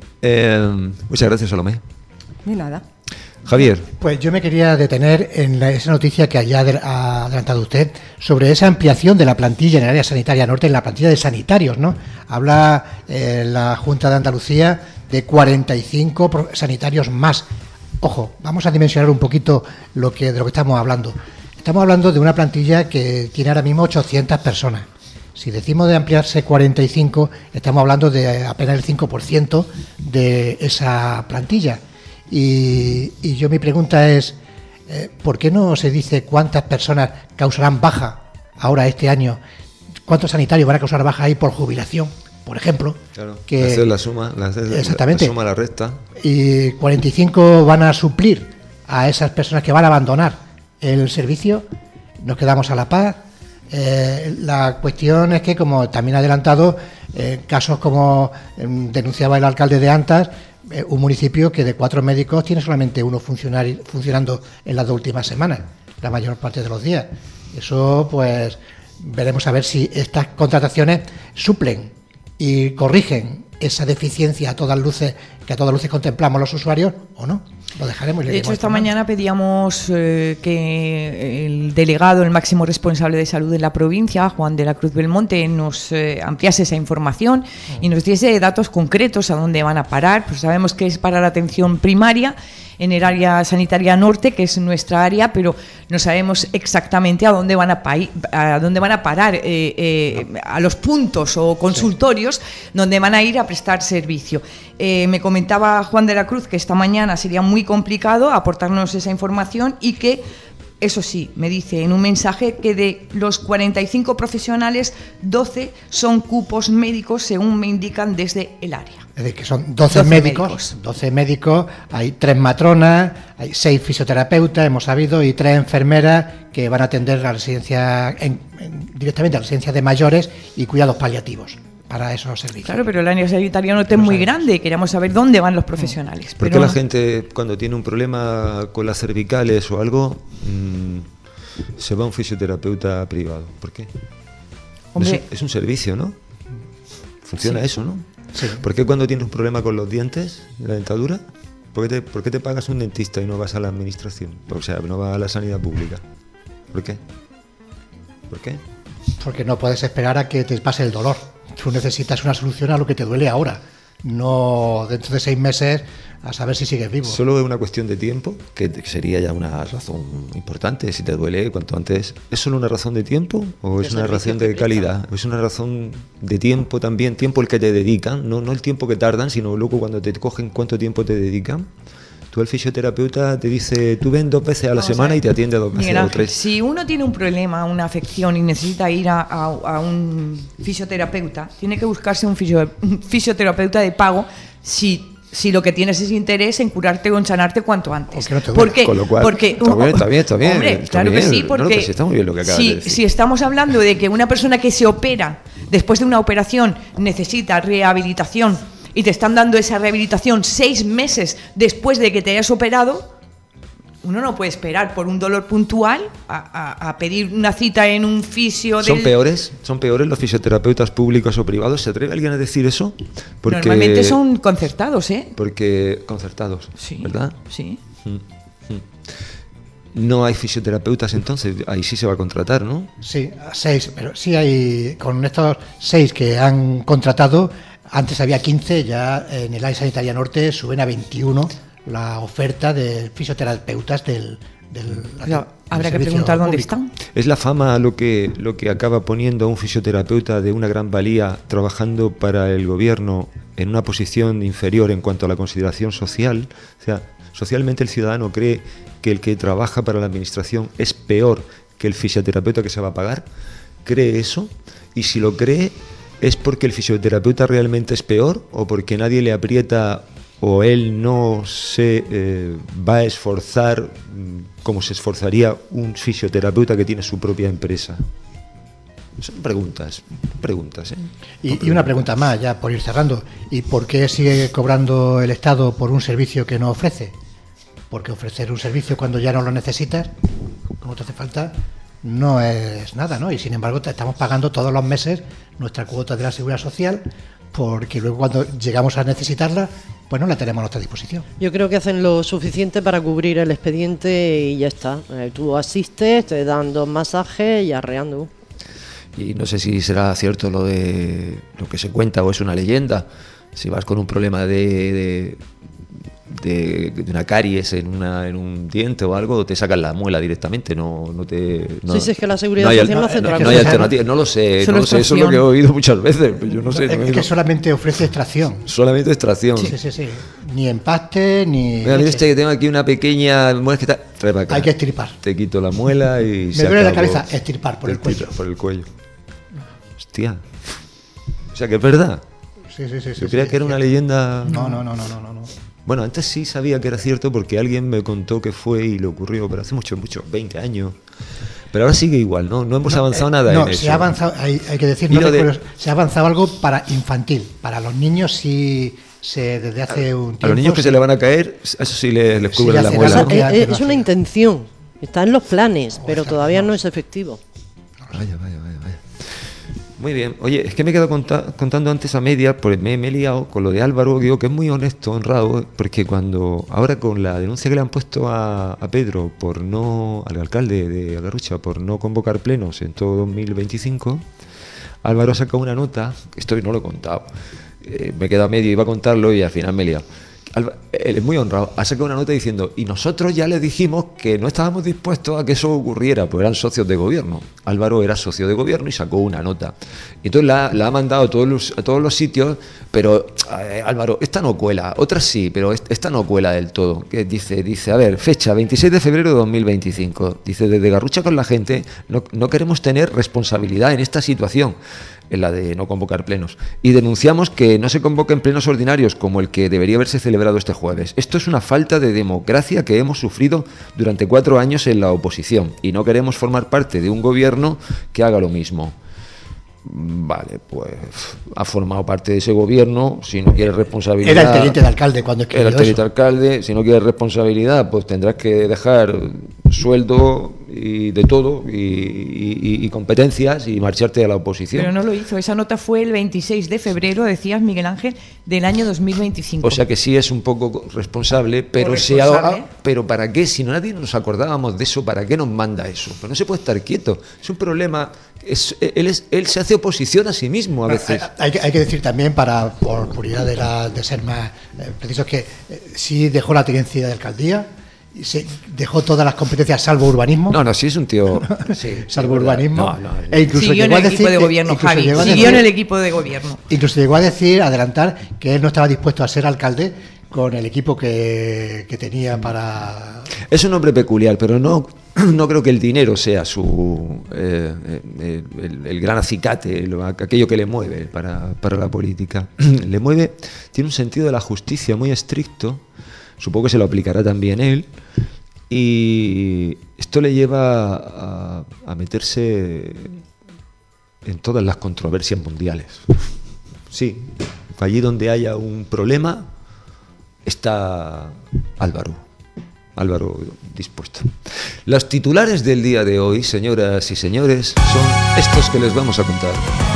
eh, muchas gracias, Salomé. Ni nada. Javier. Pues yo me quería detener en la, esa noticia que haya ha adelantado usted sobre esa ampliación de la plantilla en el área sanitaria norte, en la plantilla de sanitarios, ¿no? Habla eh, la Junta de Andalucía de cuarenta y cinco sanitarios más. Ojo, vamos a dimensionar un poquito lo que de lo que estamos hablando. Estamos hablando de una plantilla que tiene ahora mismo ochocientas personas. Si decimos de ampliarse cuarenta y cinco, estamos hablando de apenas el cinco por ciento de esa plantilla. Y, y yo mi pregunta es, eh, ¿por qué no se dice cuántas personas causarán baja ahora este año? ¿Cuántos sanitarios van a causar baja ahí por jubilación? por ejemplo. Claro, que hacer la suma, la, hacer exactamente. la suma, la resta. Y cuarenta y cinco van a suplir a esas personas que van a abandonar el servicio. Nos quedamos a la paz. Eh, la cuestión es que, como también ha adelantado, eh, casos como eh, denunciaba el alcalde de Antas, eh, un municipio que de cuatro médicos tiene solamente uno funcionando en las dos últimas semanas, la mayor parte de los días. Eso, pues, veremos a ver si estas contrataciones suplen y corrigen esa deficiencia a todas luces que a todas luces contemplamos los usuarios, o no. Lo dejaremos. Y de hecho, esta mañana pedíamos eh, que el delegado, el máximo responsable de salud de la provincia, Juan de la Cruz Belmonte, nos eh, ampliase esa información y nos diese datos concretos a dónde van a parar. Pues sabemos que es para la atención primaria en el área sanitaria norte, que es nuestra área, pero no sabemos exactamente a dónde van a, pa a, dónde van a parar, eh, eh, a los puntos o consultorios sí. donde van a ir a prestar servicio. Eh, me comentaba Juan de la Cruz que esta mañana sería muy complicado aportarnos esa información y que, eso sí, me dice en un mensaje que de los cuarenta y cinco profesionales, doce son cupos médicos, según me indican desde el área. Es decir, que son doce, doce médicos, médicos, doce médicos, hay tres matronas, hay seis fisioterapeutas, hemos sabido, y tres enfermeras que van a atender la residencia en, en, directamente a la residencia de mayores y cuidados paliativos para esos servicios. Claro, pero el área sanitaria no es muy grande y queríamos saber dónde van los profesionales. ¿Por qué pero... la gente, cuando tiene un problema con las cervicales o algo, mmm, se va a un fisioterapeuta privado? ¿Por qué? Hombre, es, es un servicio, ¿no? Funciona sí. eso, ¿no? Sí. ¿Por qué cuando tienes un problema con los dientes, la dentadura, ¿por qué, te, ¿por qué te pagas un dentista y no vas a la administración? O sea, no vas a la sanidad pública. ¿Por qué? ¿Por qué? Porque no puedes esperar a que te pase el dolor. Tú necesitas una solución a lo que te duele ahora, no dentro de seis meses a saber si sigues vivo. Solo es una cuestión de tiempo, que sería ya una razón importante. Si te duele, cuanto antes. ¿Es solo una razón de tiempo o es una razón de calidad? ¿Es una razón de tiempo también? Tiempo el que te dedican, no, no el tiempo que tardan, sino luego cuando te cogen cuánto tiempo te dedican. Tú, el fisioterapeuta te dice, tú ven dos veces a la Vamos semana a y te atiende dos veces o tres. Si uno tiene un problema, una afección y necesita ir a, a, a un fisioterapeuta, tiene que buscarse un, fisio, un fisioterapeuta de pago si, si lo que tienes es interés en curarte o en sanarte cuanto antes. No porque, Con lo cual, porque, está bien, está bien, está bien. Hombre, está claro bien. que sí, porque no, pues está muy bien lo que acabas si, de decir. si estamos hablando de que una persona que se opera, después de una operación, necesita rehabilitación, y te están dando esa rehabilitación seis meses después de que te hayas operado, uno no puede esperar por un dolor puntual a, a, a pedir una cita en un fisio. ¿Son del... peores? ¿Son peores los fisioterapeutas públicos o privados? ¿Se atreve alguien a decir eso? Porque... Normalmente son concertados, ¿eh? Porque concertados, sí, ¿verdad? Sí. Mm, mm. No hay fisioterapeutas entonces, ahí sí se va a contratar, ¿no? Sí, seis, pero sí hay, con estos seis que han contratado. Antes había quince, ya en el área sanitaria norte suben a veintiuno la oferta de fisioterapeutas del... del, Pero, habrá que preguntar dónde están. ¿Es la fama lo que, lo que acaba poniendo a un fisioterapeuta de una gran valía trabajando para el gobierno en una posición inferior en cuanto a la consideración social? O sea, socialmente el ciudadano cree que el que trabaja para la administración es peor que el fisioterapeuta que se va a pagar. ¿Cree eso? Y si lo cree, ¿es porque el fisioterapeuta realmente es peor o porque nadie le aprieta o él no se eh, va a esforzar mm, como se esforzaría un fisioterapeuta que tiene su propia empresa? Son preguntas, preguntas. ¿eh? Y, y una pregunta más, ya por ir cerrando. ¿Y por qué sigue cobrando el Estado por un servicio que no ofrece? Porque ofrecer un servicio cuando ya no lo necesitas, como te hace falta, no es nada, ¿no? Y sin embargo te estamos pagando todos los meses nuestra cuota de la seguridad social, porque luego cuando llegamos a necesitarla, pues no la tenemos a nuestra disposición. Yo creo que hacen lo suficiente para cubrir el expediente y ya está. Eh, tú asistes, te dan dos masajes y arreando. Y no sé si será cierto lo de lo que se cuenta o es una leyenda. Si vas con un problema de... de De, de una caries en una en un diente o algo, te sacan la muela directamente, no, no te... No, sí, sí, es que la seguridad no hay, social no hace otra no, no hay alternativa, no lo sé, no lo sé, eso es lo que he oído muchas veces, pero yo no sé. Es no, que no. solamente ofrece extracción. Solamente extracción. Sí, sí, sí, ni empaste, ni... Mira, mira este que tengo aquí una pequeña muela que está... Trae para acá. Hay que extirpar. Te quito la muela y... Me se duele la acabó. cabeza, extirpar por el cuello. Por el cuello. Hostia. O sea, que es verdad. Sí, sí, sí. Yo sí, creía sí, que era sí. una leyenda... No, no, no, no, no, no. Bueno, antes sí sabía que era cierto porque alguien me contó que fue y le ocurrió, pero hace mucho, mucho, veinte años. Pero ahora sigue igual, ¿no? No hemos no, avanzado eh, nada no, en eso. No, se ha avanzado, hay, hay que decir, no recuerdo, de... se ha avanzado algo para infantil. Para los niños sí, se, desde hace un tiempo... A los niños que se, se le van a caer, eso sí les, les cubre sí, la muela, ¿no? Es, es una intención, está en los planes, oh, pero todavía no es efectivo. Vaya, vaya, vaya, vaya. Muy bien. Oye, es que me he quedado conta- contando antes a medias, porque me, me he liado con lo de Álvaro, digo que es muy honesto, honrado, porque cuando, ahora con la denuncia que le han puesto a, a Pedro por no, al alcalde de Garrucha, por no convocar plenos en todo dos mil veinticinco, Álvaro ha sacado una nota, esto no lo he contado, eh, me he quedado a medio, iba a contarlo y al final me he liado. Él es muy honrado, ha sacado una nota diciendo, y nosotros ya le dijimos que no estábamos dispuestos a que eso ocurriera, pues eran socios de gobierno. Álvaro era socio de gobierno y sacó una nota. Y entonces la, la ha mandado a todos los, a todos los sitios, pero eh, Álvaro, esta no cuela, otra sí, pero esta no cuela del todo. Que dice, dice, a ver, fecha veintiséis de febrero de dos mil veinticinco. Dice, desde Garrucha con la gente no, no queremos tener responsabilidad en esta situación, en la de no convocar plenos, y denunciamos que no se convoquen plenos ordinarios como el que debería haberse celebrado este jueves. Esto es una falta de democracia que hemos sufrido durante cuatro años en la oposición y no queremos formar parte de un gobierno que haga lo mismo. Vale, pues ha formado parte de ese gobierno, si no quiere responsabilidad... Era el teniente de alcalde cuando escribió Era el teniente eso. de alcalde, si no quiere responsabilidad, pues tendrás que dejar sueldo y de todo, y, y, y competencias, y marcharte a la oposición. Pero no lo hizo, esa nota fue el veintiséis de febrero, decías Miguel Ángel, del año dos mil veinticinco. O sea que sí es un poco responsable, pero, responsable. Se ha, pero ¿para qué? Si no nadie nos acordábamos de eso, ¿para qué nos manda eso? Pues no se puede estar quieto, es un problema... Es, él, es, él se hace oposición a sí mismo a veces. Hay, hay, hay que decir también, para por puridad de, la, de ser más eh, precisos, que eh, sí dejó la tenencia de alcaldía, y se dejó todas las competencias salvo urbanismo. No, no, sí es un tío... Sí, salvo urbanismo. No, no, e incluso siguió llegó en el a decir equipo de gobierno, que, Javi. Siguió decir, en el equipo de gobierno. Incluso llegó a decir, adelantar, que él no estaba dispuesto a ser alcalde con el equipo que, que tenía para... Es un hombre peculiar, pero no... No creo que el dinero sea su eh, eh, el, el gran acicate, lo, aquello que le mueve para, para la política. Le mueve, tiene un sentido de la justicia muy estricto, supongo que se lo aplicará también él, y esto le lleva a, a meterse en todas las controversias mundiales. Sí, allí donde haya un problema está Álvaro. Álvaro dispuesto. Los titulares del día de hoy, señoras y señores, son estos que les vamos a contar.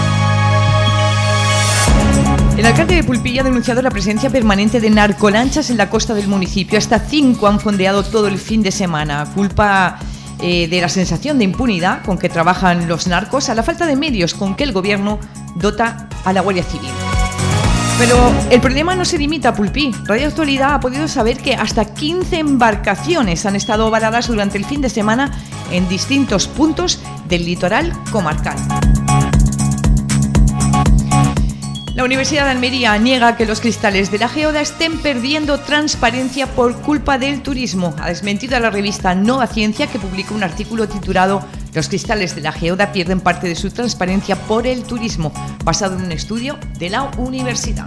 El alcalde de Pulpilla ha denunciado la presencia permanente de narcolanchas en la costa del municipio. Hasta cinco han fondeado todo el fin de semana. Culpa eh, de la sensación de impunidad con que trabajan los narcos a la falta de medios con que el gobierno dota a la Guardia Civil. Pero el problema no se limita a Pulpí. Radio Actualidad ha podido saber que hasta quince embarcaciones han estado varadas durante el fin de semana en distintos puntos del litoral comarcal. La Universidad de Almería niega que los cristales de la geoda estén perdiendo transparencia por culpa del turismo. Ha desmentido a la revista Nova Ciencia, que publicó un artículo titulado "Los cristales de la geoda pierden parte de su transparencia por el turismo", basado en un estudio de la universidad.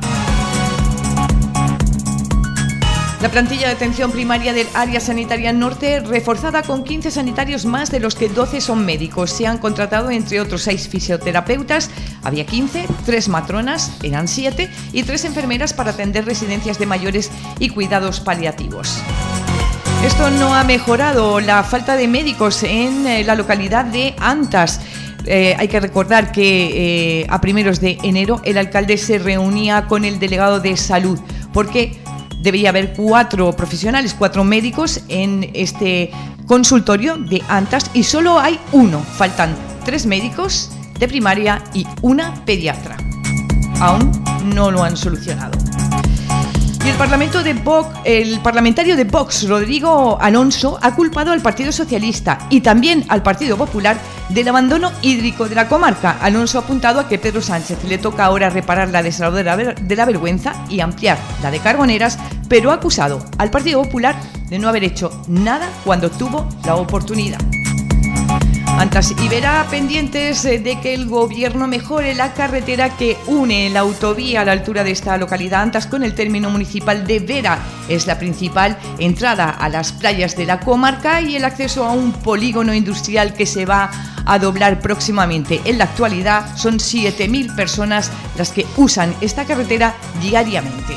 La plantilla de atención primaria del área sanitaria norte, reforzada con quince sanitarios más, de los que doce son médicos. Se han contratado, entre otros, seis fisioterapeutas, había quince, tres matronas, eran siete, y tres enfermeras para atender residencias de mayores y cuidados paliativos. Esto no ha mejorado la falta de médicos en eh, la localidad de Antas. Eh, hay que recordar que eh, a primeros de enero el alcalde se reunía con el delegado de salud, porque debería haber cuatro profesionales, cuatro médicos en este consultorio de Antas, y solo hay uno. Faltan tres médicos de primaria y una pediatra. Aún no lo han solucionado. Y el, Parlamento de Vox, el parlamentario de Vox, Rodrigo Alonso, ha culpado al Partido Socialista y también al Partido Popular del abandono hídrico de la comarca. Alonso ha apuntado a que Pedro Sánchez le toca ahora reparar la desaladora de la Vergüenza y ampliar la de Carboneras, pero ha acusado al Partido Popular de no haber hecho nada cuando tuvo la oportunidad. Antas y Vera pendientes de que el gobierno mejore la carretera que une la autovía a la altura de esta localidad Antas con el término municipal de Vera. Es la principal entrada a las playas de la comarca y el acceso a un polígono industrial que se va a doblar próximamente. En la actualidad son siete mil personas las que usan esta carretera diariamente.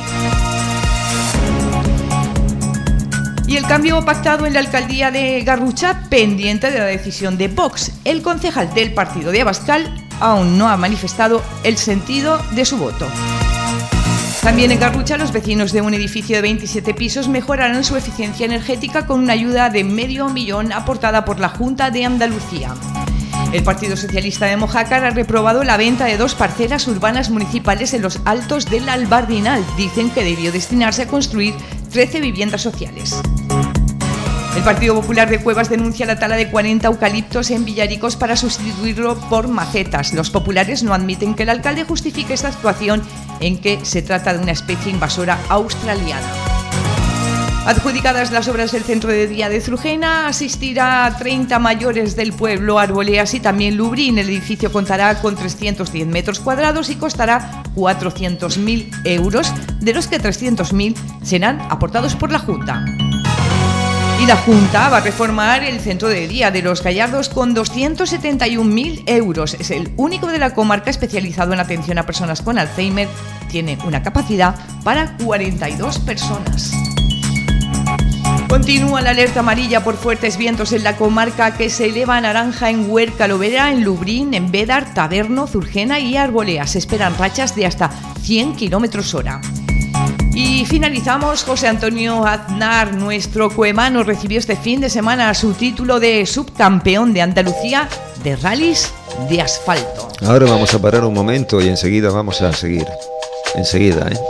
Y el cambio pactado en la alcaldía de Garrucha pendiente de la decisión de Vox. El concejal del partido de Abascal aún no ha manifestado el sentido de su voto. También en Garrucha los vecinos de un edificio de veintisiete pisos mejorarán su eficiencia energética con una ayuda de medio millón aportada por la Junta de Andalucía. El Partido Socialista de Mojácar ha reprobado la venta de dos parcelas urbanas municipales en los Altos del Albardinal. Dicen que debió destinarse a construir trece viviendas sociales. El Partido Popular de Cuevas denuncia la tala de cuarenta eucaliptos en Villaricos para sustituirlo por macetas. Los populares no admiten que el alcalde justifique esta actuación en que se trata de una especie invasora australiana. Adjudicadas las obras del centro de día de Zurgena, asistirá a treinta mayores del pueblo, Arboleas y también Lubrín. El edificio contará con trescientos diez metros cuadrados y costará cuatrocientos mil euros, de los que trescientos mil serán aportados por la Junta. Y la Junta va a reformar el centro de día de Los Gallardos con doscientos setenta y un mil euros. Es el único de la comarca especializado en atención a personas con Alzheimer. Tiene una capacidad para cuarenta y dos personas. Continúa la alerta amarilla por fuertes vientos en la comarca, que se eleva a naranja en Huerca Lovera, en Lubrín, en Bédar, Taberno, Zurgena y Arbolea. Se esperan rachas de hasta cien kilómetros hora. Y finalizamos. José Antonio Aznar, nuestro coemano, recibió este fin de semana su título de subcampeón de Andalucía de rallies de asfalto. Ahora vamos a parar un momento y enseguida vamos a seguir. Enseguida, ¿eh?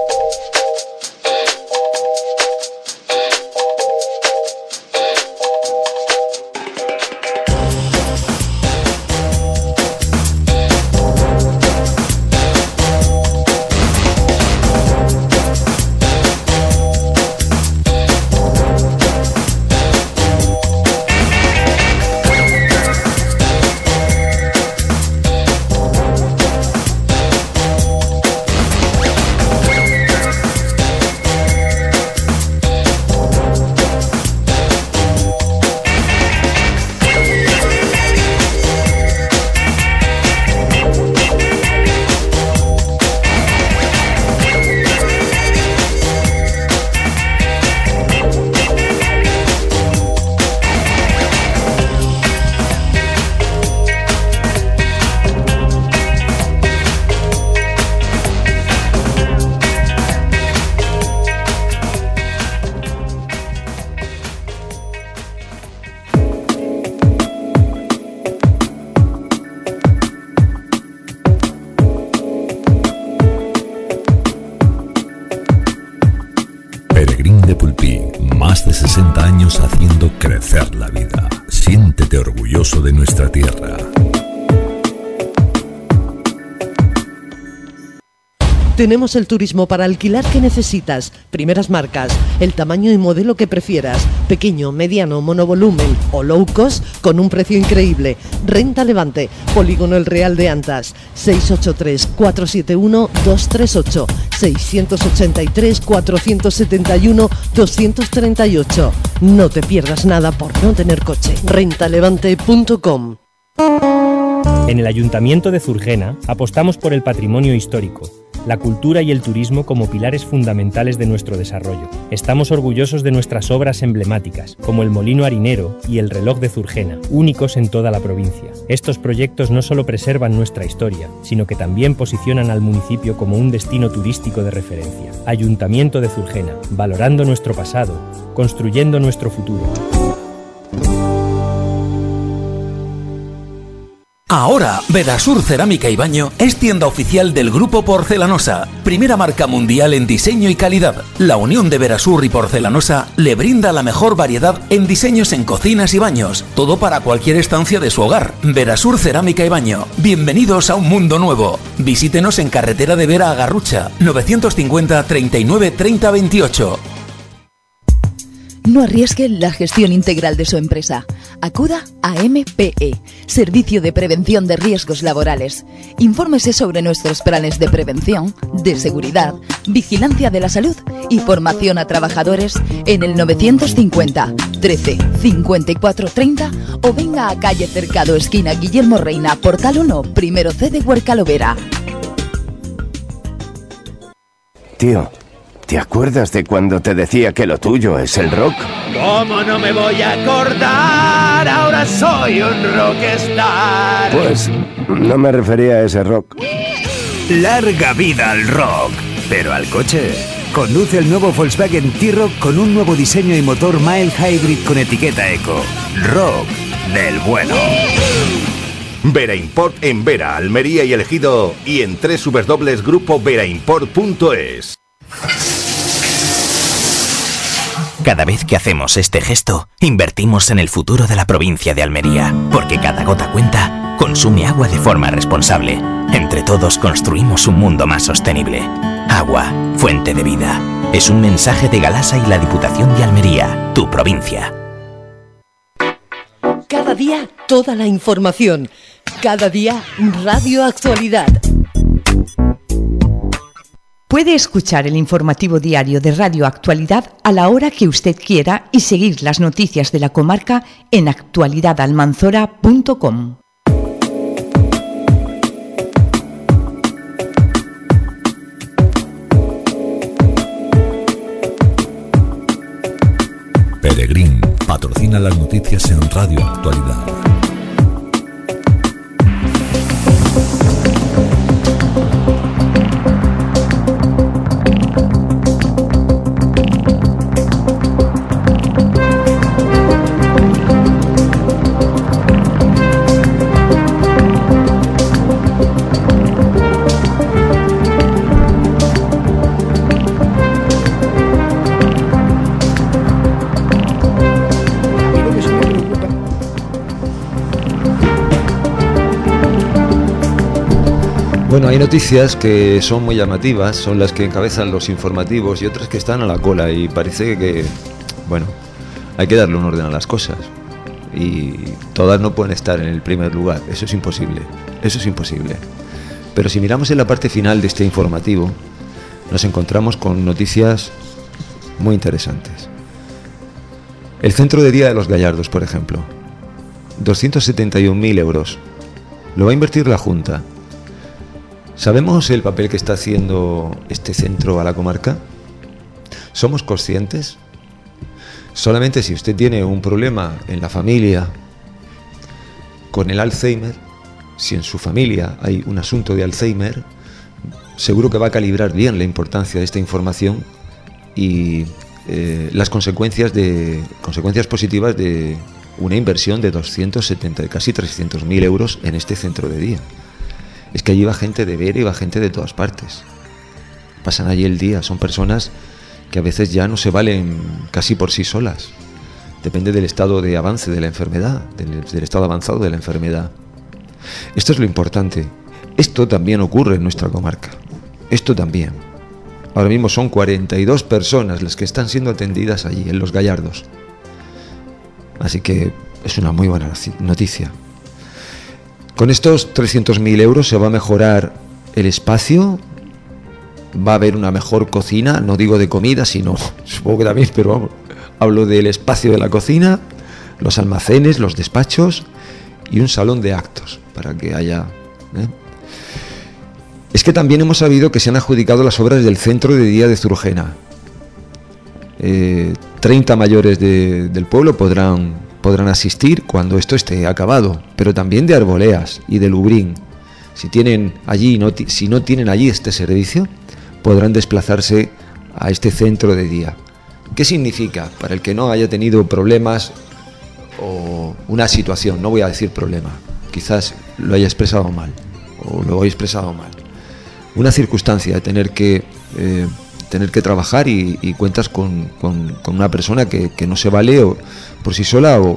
sesenta años haciendo crecer la vida. Siéntete orgulloso de nuestra tierra. Tenemos el turismo para alquilar que necesitas, primeras marcas, el tamaño y modelo que prefieras, pequeño, mediano, monovolumen o low cost con un precio increíble. Renta Levante, Polígono El Real de Antas, seis ocho tres, cuatro siete uno, dos tres ocho, seis ocho tres, cuatro siete uno, dos tres ocho. No te pierdas nada por no tener coche. renta levante punto com. En el Ayuntamiento de Zurgena apostamos por el patrimonio histórico, la cultura y el turismo como pilares fundamentales de nuestro desarrollo. Estamos orgullosos de nuestras obras emblemáticas, como el Molino Harinero y el Reloj de Zurgena, únicos en toda la provincia. Estos proyectos no solo preservan nuestra historia, sino que también posicionan al municipio como un destino turístico de referencia. Ayuntamiento de Zurgena, valorando nuestro pasado, construyendo nuestro futuro. Ahora, Verasur Cerámica y Baño es tienda oficial del Grupo Porcelanosa, primera marca mundial en diseño y calidad. La unión de Verasur y Porcelanosa le brinda la mejor variedad en diseños en cocinas y baños, todo para cualquier estancia de su hogar. Verasur Cerámica y Baño, bienvenidos a un mundo nuevo. Visítenos en Carretera de Vera a Garrucha, novecientos cincuenta, treinta y nueve, treinta, veintiocho. No arriesgue la gestión integral de su empresa. Acuda a M P E, Servicio de Prevención de Riesgos Laborales. Infórmese sobre nuestros planes de prevención, de seguridad, vigilancia de la salud y formación a trabajadores en el novecientos cincuenta, trece, cincuenta y cuatro, treinta o venga a calle Cercado, esquina Guillermo Reina, Portal uno, primero C de Huercalovera. Tío, ¿te acuerdas de cuando te decía que lo tuyo es el rock? ¿Cómo no me voy a acordar? Ahora soy un rockstar. Pues no me refería a ese rock. Larga vida al rock, pero al coche. Conduce el nuevo Volkswagen T-Roc con un nuevo diseño y motor mild hybrid con etiqueta eco. Rock del bueno. Vera Import en Vera, Almería y El Ejido y en doble u doble u doble u punto grupo vera import punto es. Cada vez que hacemos este gesto, invertimos en el futuro de la provincia de Almería, porque cada gota cuenta, consume agua de forma responsable. Entre todos construimos un mundo más sostenible. Agua, fuente de vida. Es un mensaje de Galasa y la Diputación de Almería, tu provincia. Cada día, toda la información. Cada día, Radio Actualidad. Puede escuchar el informativo diario de Radio Actualidad a la hora que usted quiera y seguir las noticias de la comarca en actualidad almanzora punto com. Peregrín patrocina las noticias en Radio Actualidad. Bueno, hay noticias que son muy llamativas, son las que encabezan los informativos y otras que están a la cola y parece que, bueno, hay que darle un orden a las cosas y todas no pueden estar en el primer lugar, eso es imposible, eso es imposible. Pero si miramos en la parte final de este informativo, nos encontramos con noticias muy interesantes. El Centro de Día de los Gallardos, por ejemplo, doscientos setenta y un mil euros, lo va a invertir la Junta. ¿Sabemos el papel que está haciendo este centro a la comarca? ¿Somos conscientes? Solamente si usted tiene un problema en la familia con el Alzheimer, si en su familia hay un asunto de Alzheimer, seguro que va a calibrar bien la importancia de esta información y eh, las consecuencias de consecuencias positivas de una inversión de doscientos setenta, casi trescientos mil euros en este centro de día. Es que allí va gente de Vera y va gente de todas partes. Pasan allí el día, son personas que a veces ya no se valen casi por sí solas. Depende del estado de avance de la enfermedad, del, del estado avanzado de la enfermedad. Esto es lo importante. Esto también ocurre en nuestra comarca. Esto también. Ahora mismo son cuarenta y dos personas las que están siendo atendidas allí, en Los Gallardos. Así que es una muy buena noticia. Con estos trescientos mil euros se va a mejorar el espacio, va a haber una mejor cocina, no digo de comida, sino, supongo que también, pero vamos, hablo del espacio de la cocina, los almacenes, los despachos y un salón de actos para que haya... ¿eh? Es que también hemos sabido que se han adjudicado las obras del Centro de Día de Zurgena. Eh, treinta mayores de, del pueblo podrán... podrán asistir cuando esto esté acabado, pero también de Arboleas y de Lubrín. Si tienen allí, no, si no tienen allí este servicio, podrán desplazarse a este centro de día. ¿Qué significa? Para el que no haya tenido problemas o una situación, no voy a decir problema, quizás lo haya expresado mal o lo he expresado mal. Una circunstancia de tener que eh, tener que trabajar y, y cuentas con, con, con una persona que, que no se vale o, por sí sola o,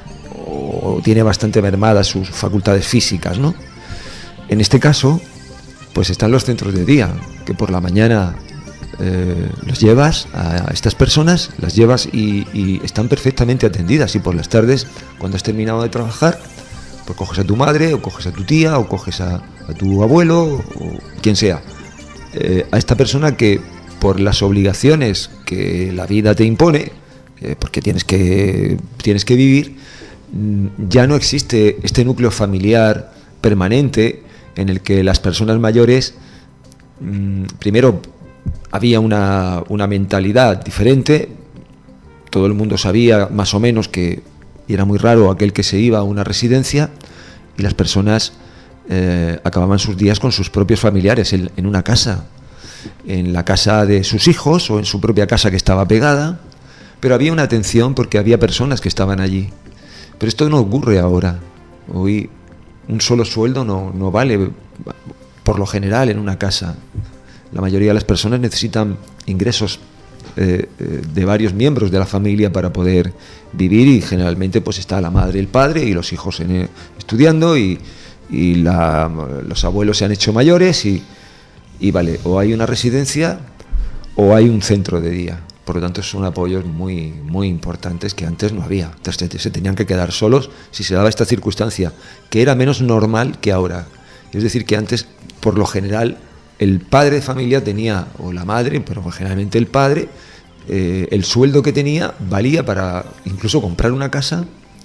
o tiene bastante mermadas sus facultades físicas, ¿no? En este caso, pues están los centros de día, que por la mañana eh, los llevas a, a estas personas, las llevas y, y están perfectamente atendidas, y por las tardes, cuando has terminado de trabajar, pues coges a tu madre, o coges a tu tía, o coges a, a tu abuelo, o quien sea, eh, a esta persona que por las obligaciones que la vida te impone, eh, porque tienes que, tienes que vivir, ya no existe este núcleo familiar permanente en el que las personas mayores, mmm, primero había una, una mentalidad diferente, todo el mundo sabía más o menos que era muy raro aquel que se iba a una residencia, y las personas eh, acababan sus días con sus propios familiares en, en una casa, en la casa de sus hijos o en su propia casa que estaba pegada, pero había una atención porque había personas que estaban allí. Pero esto no ocurre ahora. Hoy un solo sueldo no, no vale por lo general en una casa. La mayoría de las personas necesitan ingresos eh, de varios miembros de la familia para poder vivir, y generalmente pues está la madre y el padre y los hijos en, estudiando, y, y la, los abuelos se han hecho mayores, y, y vale, o hay una residencia o hay un centro de día. Por lo tanto, son apoyos muy, muy importantes que antes no había. Entonces, se tenían que quedar solos si se daba esta circunstancia, que era menos normal que ahora. Es decir, que antes, por lo general, el padre de familia tenía, o la madre, pero generalmente el padre, eh, el sueldo que tenía valía para incluso comprar una casa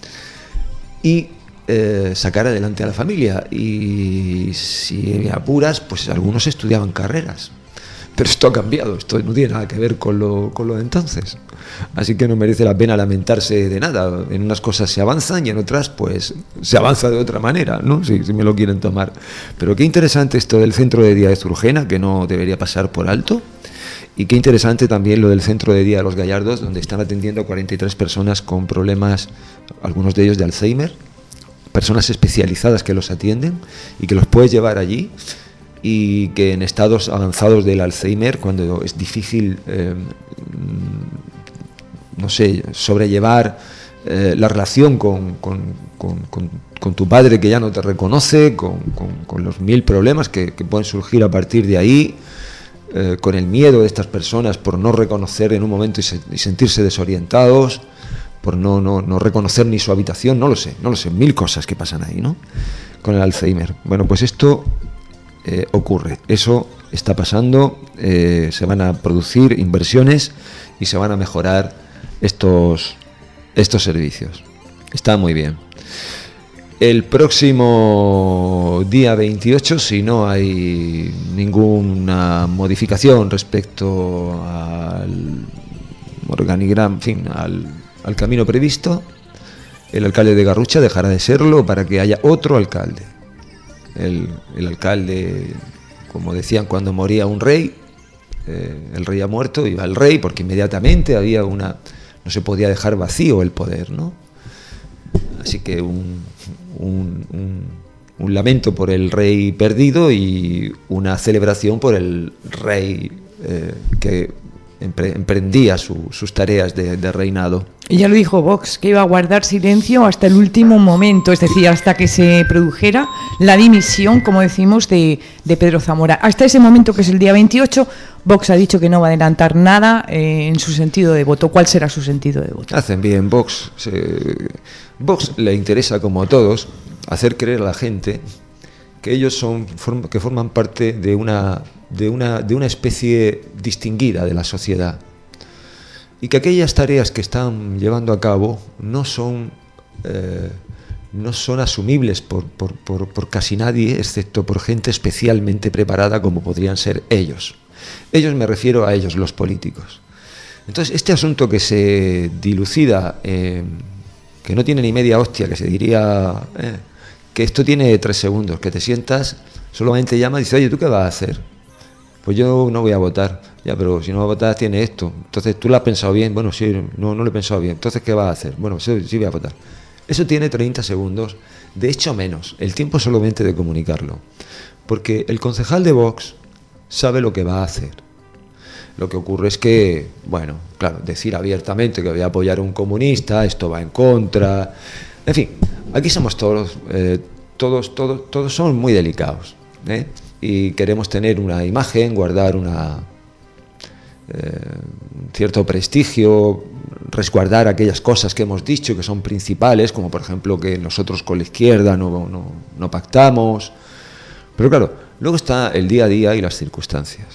y eh, sacar adelante a la familia. Y si me apuras, pues algunos estudiaban carreras. Pero esto ha cambiado, esto no tiene nada que ver con lo, con lo de entonces. Así que no merece la pena lamentarse de nada. En unas cosas se avanzan y en otras pues se avanza de otra manera, ¿no? Si, si me lo quieren tomar. Pero qué interesante esto del centro de día de Zurgena, que no debería pasar por alto. Y qué interesante también lo del centro de día de Los Gallardos, donde están atendiendo a cuarenta y tres personas con problemas, algunos de ellos de Alzheimer, personas especializadas que los atienden y que los puedes llevar allí, y que en estados avanzados del Alzheimer, cuando es difícil, eh, no sé, sobrellevar eh, la relación con, con, con, con, con tu padre que ya no te reconoce, con, con, con los mil problemas que, que pueden surgir a partir de ahí, eh, con el miedo de estas personas por no reconocer en un momento y, se, y sentirse desorientados, por no, no, no reconocer ni su habitación, no lo sé, no lo sé, mil cosas que pasan ahí, ¿no? Con el Alzheimer. Bueno, pues esto Eh, ocurre, eso está pasando, eh, se van a producir inversiones y se van a mejorar estos, estos servicios. Está muy bien. El próximo día veintiocho, si no hay ninguna modificación respecto al organigrama, en fin, al, al camino previsto, el alcalde de Garrucha dejará de serlo para que haya otro alcalde. El, el alcalde, como decían cuando moría un rey, eh, el rey ha muerto, iba el rey, porque inmediatamente había una, no se podía dejar vacío el poder, ¿no? Así que un, un, un, un lamento por el rey perdido y una celebración por el rey eh, que emprendía su, sus tareas de, de reinado. Y ya lo dijo Vox, que iba a guardar silencio hasta el último momento, es decir, hasta que se produjera la dimisión, como decimos, de, de Pedro Zamora. Hasta ese momento, que es el día veintiocho, Vox ha dicho que no va a adelantar nada eh, en su sentido de voto. ¿Cuál será su sentido de voto? Hacen bien, Vox. Se, Vox le interesa, como a todos, hacer creer a la gente que ellos son form, que forman parte de una de una de una especie distinguida de la sociedad, y que aquellas tareas que están llevando a cabo no son eh, no son asumibles por, por, por, por casi nadie, excepto por gente especialmente preparada como podrían ser ellos. Ellos, me refiero a ellos, los políticos. Entonces, este asunto que se dilucida, eh, que no tiene ni media hostia, que se diría eh, que esto tiene tres segundos, que te sientas, solamente llama y dice, oye, ¿tú qué vas a hacer? Pues yo no voy a votar. Ya, pero si no vas a votar tiene esto. Entonces, ¿tú lo has pensado bien? Bueno, sí, no, no lo he pensado bien. Entonces, ¿qué vas a hacer? Bueno, sí, sí voy a votar. Eso tiene treinta segundos, de hecho menos. El tiempo solamente de comunicarlo. Porque el concejal de Vox sabe lo que va a hacer. Lo que ocurre es que, bueno, claro, decir abiertamente que voy a apoyar a un comunista, esto va en contra. En fin, aquí somos todos, eh, todos, todos, todos somos muy delicados, ¿eh? Y queremos tener una imagen, guardar una, eh, cierto prestigio, resguardar aquellas cosas que hemos dicho que son principales, como por ejemplo que nosotros con la izquierda no, no, no pactamos. Pero claro, luego está el día a día y las circunstancias.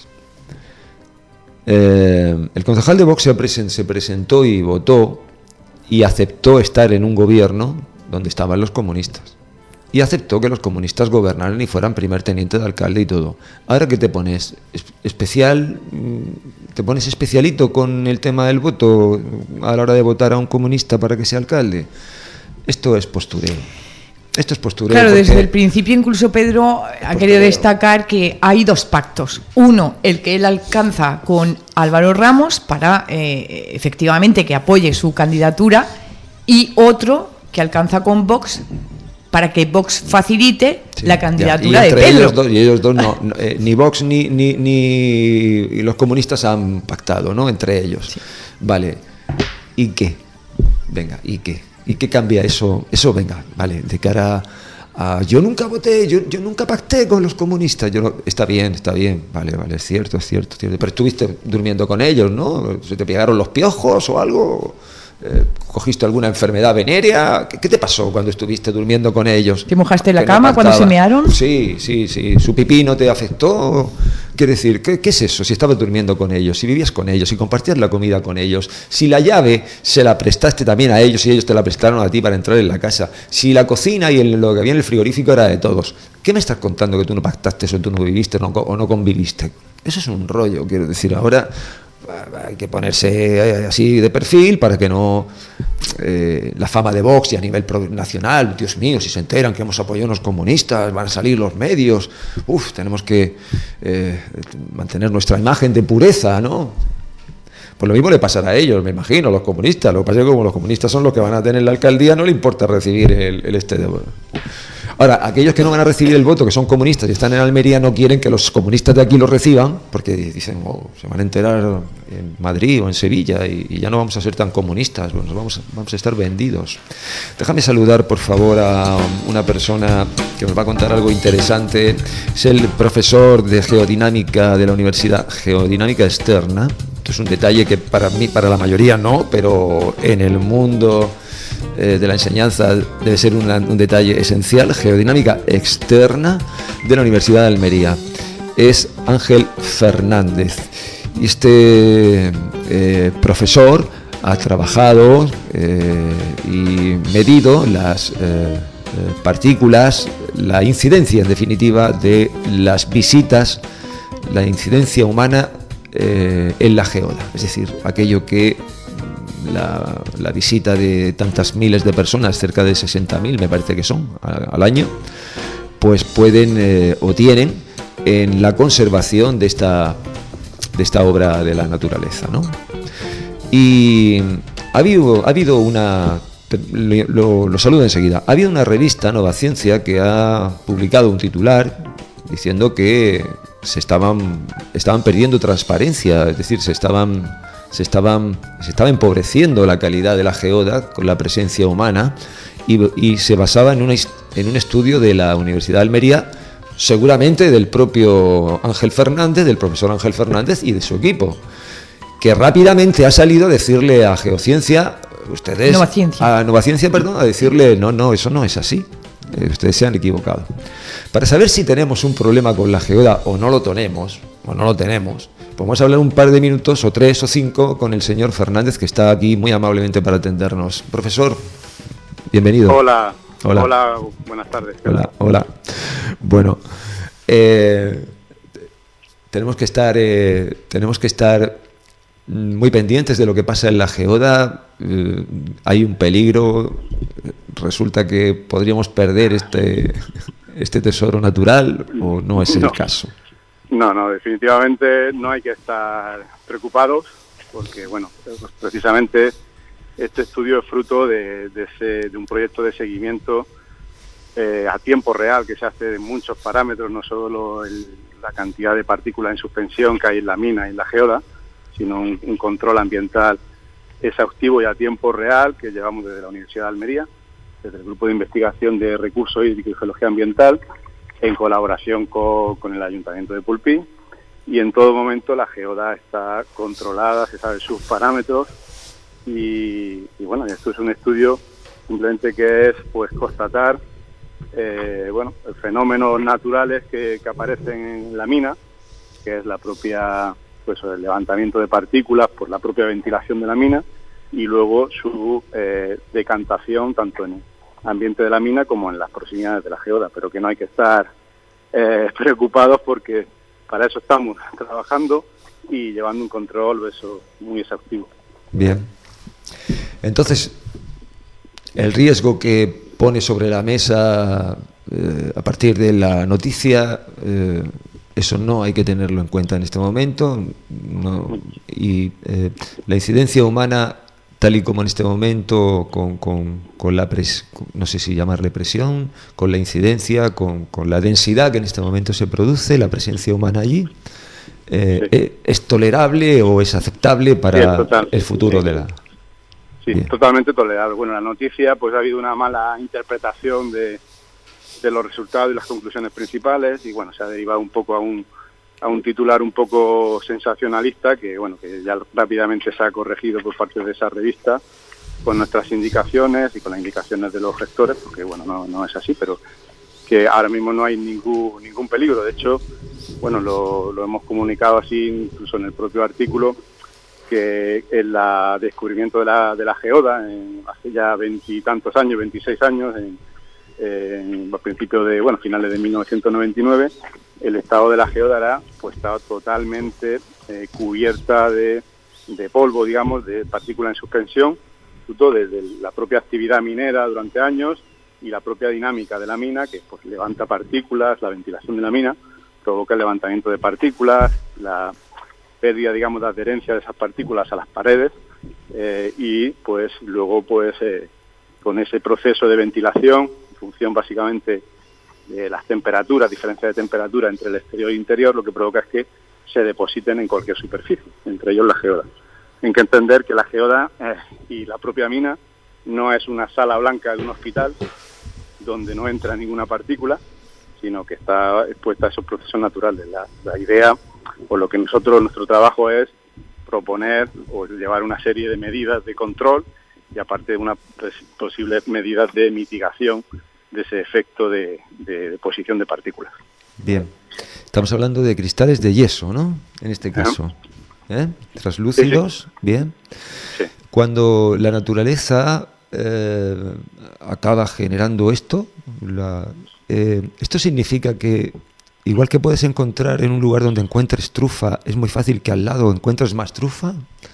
Eh, el concejal de Vox se, presen, se presentó y votó y aceptó estar en un gobierno donde estaban los comunistas. Y aceptó que los comunistas gobernaran y fueran primer teniente de alcalde y todo. Ahora que te pones especial, te pones especialito con el tema del voto a la hora de votar a un comunista para que sea alcalde. Esto es postureo. Esto es postureo. Claro, desde el principio incluso Pedro ha querido destacar que hay dos pactos. Uno, el que él alcanza con Álvaro Ramos para eh, efectivamente que apoye su candidatura, y otro que alcanza con Vox para que Vox facilite sí, la candidatura de Pedro. Ellos dos, y ellos dos no, no eh, ni Vox ni, ni, ni los comunistas han pactado, ¿no? Entre ellos. Sí. Vale. ¿Y qué? Venga, ¿y qué? ¿Y qué cambia eso? Eso, venga, vale, de cara a... a yo nunca voté, yo, yo nunca pacté con los comunistas. Yo no, está bien, está bien, vale, vale, es cierto, es cierto, es cierto. Pero estuviste durmiendo con ellos, ¿no? ¿Se te pegaron los piojos o algo? Eh, ¿Cogiste alguna enfermedad venérea? ¿Qué, ¿Qué te pasó cuando estuviste durmiendo con ellos? ¿Te mojaste la cama no cuando se mearon? Sí, sí, sí. ¿Su pipí no te afectó? Quiere decir, ¿qué, ¿qué es eso? Si estabas durmiendo con ellos, si vivías con ellos, si compartías la comida con ellos, si la llave se la prestaste también a ellos y ellos te la prestaron a ti para entrar en la casa, si la cocina y el, lo que había en el frigorífico era de todos, ¿qué me estás contando que tú no pactaste eso, tú no viviste no, o no conviviste? Eso es un rollo, quiero decir. Ahora hay que ponerse así de perfil para que no eh, la fama de Vox y a nivel nacional, Dios mío, si se enteran que hemos apoyado a los comunistas, van a salir los medios, uf, tenemos que eh, mantener nuestra imagen de pureza, ¿no? Pues lo mismo le pasará a ellos, me imagino, a los comunistas. Lo que pasa es que como los comunistas son los que van a tener la alcaldía, no le importa recibir el, el este de... Ahora, aquellos que no van a recibir el voto, que son comunistas y están en Almería, no quieren que los comunistas de aquí los reciban, porque dicen, oh, se van a enterar en Madrid o en Sevilla y, y ya no vamos a ser tan comunistas, bueno, vamos, vamos a estar vendidos. Déjame saludar, por favor, a una persona que nos va a contar algo interesante. Es el profesor de Geodinámica de la Universidad, Geodinámica Externa. Esto es un detalle que para mí, para la mayoría no, pero en el mundo de la enseñanza debe ser una, un detalle esencial. Geodinámica Externa de la Universidad de Almería. Es Ángel Fernández. Y este eh, profesor ha trabajado eh, y medido las eh, partículas, la incidencia en definitiva de las visitas, la incidencia humana eh, en la geoda. Es decir, aquello que La, la visita de tantas miles de personas, cerca de sesenta mil me parece que son a, al año, pues pueden eh, o tienen en la conservación de esta, de esta obra de la naturaleza, ¿no? Y ha habido, ha habido una, lo, lo saludo enseguida, ha habido una revista, Nova Ciencia, que ha publicado un titular diciendo que se estaban, estaban perdiendo transparencia, es decir, se estaban... Se, estaban, se estaba empobreciendo la calidad de la geoda con la presencia humana y, y se basaba en, una, en un estudio de la Universidad de Almería, seguramente del propio Ángel Fernández, del profesor Ángel Fernández y de su equipo, que rápidamente ha salido a decirle a Geociencia, ustedes... Nova Ciencia. A Nova Ciencia, perdón, a decirle, no, no, eso no es así. Eh, ustedes se han equivocado. Para saber si tenemos un problema con la geoda o no lo tenemos, o no lo tenemos, podemos hablar un par de minutos, o tres o cinco, con el señor Fernández, que está aquí muy amablemente para atendernos. Profesor, bienvenido. Hola, hola, hola buenas tardes. Hola, hola. Bueno, eh, tenemos que estar, eh, tenemos que estar muy pendientes de lo que pasa en la geoda. Eh, hay un peligro. Resulta que podríamos perder este, este tesoro natural, o no es el no. caso. No, no, definitivamente no hay que estar preocupados porque, bueno, pues precisamente este estudio es fruto de, de, ese, de un proyecto de seguimiento eh, a tiempo real que se hace de muchos parámetros, no solo el, la cantidad de partículas en suspensión que hay en la mina y en la geoda, sino un, un control ambiental exhaustivo y a tiempo real que llevamos desde la Universidad de Almería, desde el Grupo de Investigación de Recursos Hídricos y Geología Ambiental, en colaboración con, con el Ayuntamiento de Pulpí y en todo momento la geoda está controlada, se sabe sus parámetros y, y bueno, esto es un estudio simplemente que es pues constatar eh, bueno, fenómenos naturales que, que aparecen en la mina, que es la propia pues el levantamiento de partículas por la propia ventilación de la mina y luego su eh, decantación tanto en el ambiente de la mina como en las proximidades de la geoda, pero que no hay que estar eh, preocupados porque para eso estamos trabajando y llevando un control eso muy exhaustivo. Bien. Entonces, el riesgo que pone sobre la mesa eh, a partir de la noticia, eh, eso no hay que tenerlo en cuenta en este momento. No, y eh, la incidencia humana, tal y como en este momento, con, con, con la pres, no sé si llamarle presión, con la incidencia, con, con la densidad que en este momento se produce, la presencia humana allí, eh, sí. ¿es tolerable o es aceptable para sí, es el futuro sí. de la...? Sí, Bien. Totalmente tolerable. Bueno, la noticia, pues ha habido una mala interpretación de, de los resultados y las conclusiones principales y bueno, se ha derivado un poco a un a un titular un poco sensacionalista que bueno que ya rápidamente se ha corregido por parte de esa revista con nuestras indicaciones y con las indicaciones de los gestores, porque bueno, no, no es así, pero que ahora mismo no hay ningún ningún peligro. De hecho, bueno, lo, lo hemos comunicado así incluso en el propio artículo, que el la descubrimiento de la, de la geoda en, hace ya veintitantos años, veintiséis años, en, en, a principios de, bueno, finales de mil novecientos noventa y nueve, el estado de la geoda era, pues estaba totalmente eh, cubierta de, de polvo, digamos, de partículas en suspensión, fruto de, de la propia actividad minera durante años y la propia dinámica de la mina, que pues levanta partículas, la ventilación de la mina provoca el levantamiento de partículas, la pérdida, digamos, de adherencia de esas partículas a las paredes eh, y pues luego pues eh, con ese proceso de ventilación, en función básicamente de las temperaturas, diferencia de temperatura entre el exterior e interior, lo que provoca es que se depositen en cualquier superficie, entre ellos la geoda. Hay que entender que la geoda eh, y la propia mina no es una sala blanca de un hospital donde no entra ninguna partícula, sino que está expuesta a esos procesos naturales. La, la idea, o lo que nosotros, nuestro trabajo es proponer o llevar una serie de medidas de control y aparte de unas posibles medidas de mitigación de ese efecto de, de deposición de partículas. Bien, estamos hablando de cristales de yeso, ¿no? En este caso, ¿eh? Translúcidos, sí, sí. Bien. Sí. Cuando la naturaleza eh, acaba generando esto, la, eh, esto significa que igual que puedes encontrar en un lugar donde encuentres trufa, es muy fácil que al lado encuentres más trufa.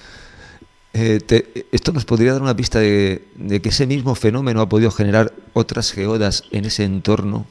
Eh, te, esto nos podría dar una pista de, de que ese mismo fenómeno ha podido generar otras geodas en ese entorno.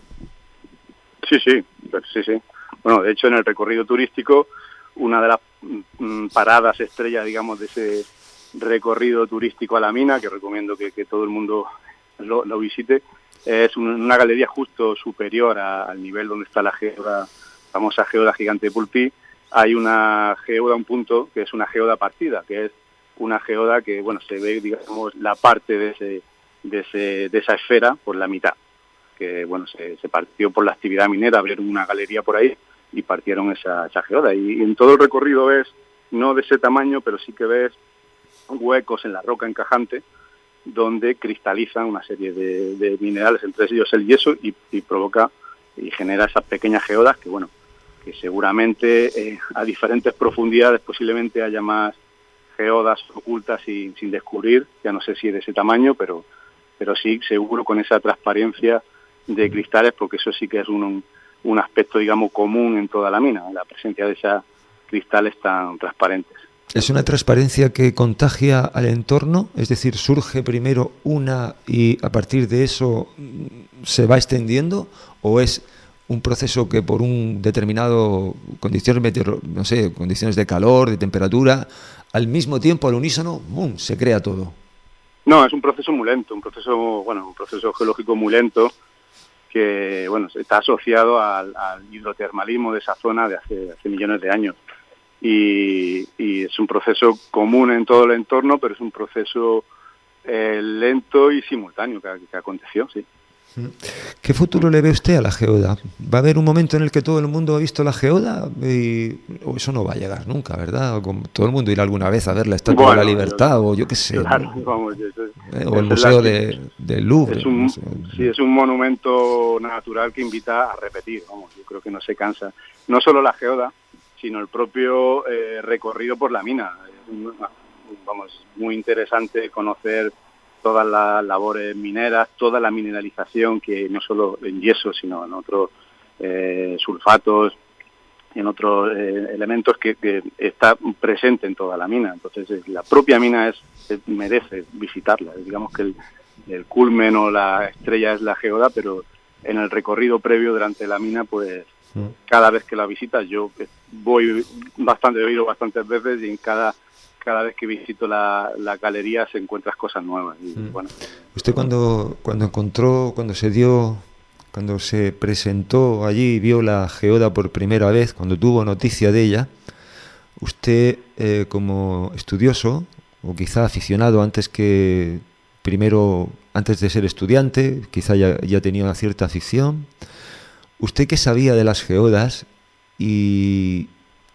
Sí, sí, sí, sí. Bueno, de hecho, en el recorrido turístico, una de las mm, paradas estrella, digamos, de ese recorrido turístico a la mina, que recomiendo que, que todo el mundo lo, lo visite, es un, una galería justo superior a, al nivel donde está la geoda, famosa geoda gigante de Pulpí. Hay una geoda, un punto, que es una geoda partida, que es una geoda que, bueno, se ve, digamos, la parte de ese, de ese, de esa esfera por la mitad, que, bueno, se, se partió por la actividad minera, abrieron una galería por ahí y partieron esa, esa geoda. Y, y en todo el recorrido ves, no de ese tamaño, pero sí que ves huecos en la roca encajante donde cristalizan una serie de, de minerales, entre ellos el yeso, y, y provoca y genera esas pequeñas geodas que, bueno, que seguramente eh, a diferentes profundidades posiblemente haya más geodas ocultas sin, sin descubrir, ya no sé si de ese tamaño, pero pero sí seguro con esa transparencia de cristales, porque eso sí que es un, un aspecto, digamos, común en toda la mina, la presencia de esos cristales tan transparentes. ¿Es una transparencia que contagia al entorno? Es decir, ¿surge primero una y a partir de eso se va extendiendo? ¿O es un proceso que por un determinado condiciones meteoro, no sé, condiciones de calor, de temperatura, al mismo tiempo, al unísono, ¡bum!, se crea todo? No, es un proceso muy lento, un proceso, bueno, un proceso geológico muy lento que, bueno, está asociado al, al hidrotermalismo de esa zona de hace, hace millones de años. Y, y es un proceso común en todo el entorno, pero es un proceso eh, lento y simultáneo que, que aconteció, sí. ¿Qué futuro le ve usted a la geoda? ¿Va a haber un momento en el que todo el mundo ha visto la geoda? Y o eso no va a llegar nunca, ¿verdad? O como todo el mundo irá alguna vez a ver la Estatua bueno, de la Libertad yo, o yo qué sé. Claro, ¿no? Vamos, eso es, ¿Eh? O el Museo de, del Louvre. Es un, no sé. Sí, es un monumento natural que invita a repetir. Vamos, yo creo que no se cansa. No solo la geoda, sino el propio eh, recorrido por la mina. Vamos, muy interesante conocer todas las labores mineras, toda la mineralización que no solo en yeso, sino en otros eh, sulfatos, en otros eh, elementos que, que está presente en toda la mina. Entonces, la propia mina es, es merece visitarla. Digamos que el, el culmen o la estrella es la geoda, pero en el recorrido previo durante la mina, pues mm. cada vez que la visitas, yo voy bastante, he ido bastantes veces y en cada cada vez que visito la, la galería se encuentras cosas nuevas. Y, mm. bueno. Usted cuando cuando encontró, cuando se dio, cuando se presentó allí y vio la geoda por primera vez, cuando tuvo noticia de ella, usted eh, como estudioso, o quizá aficionado antes que, primero, antes de ser estudiante, quizá ya, ya tenía una cierta afición, ¿usted qué sabía de las geodas y...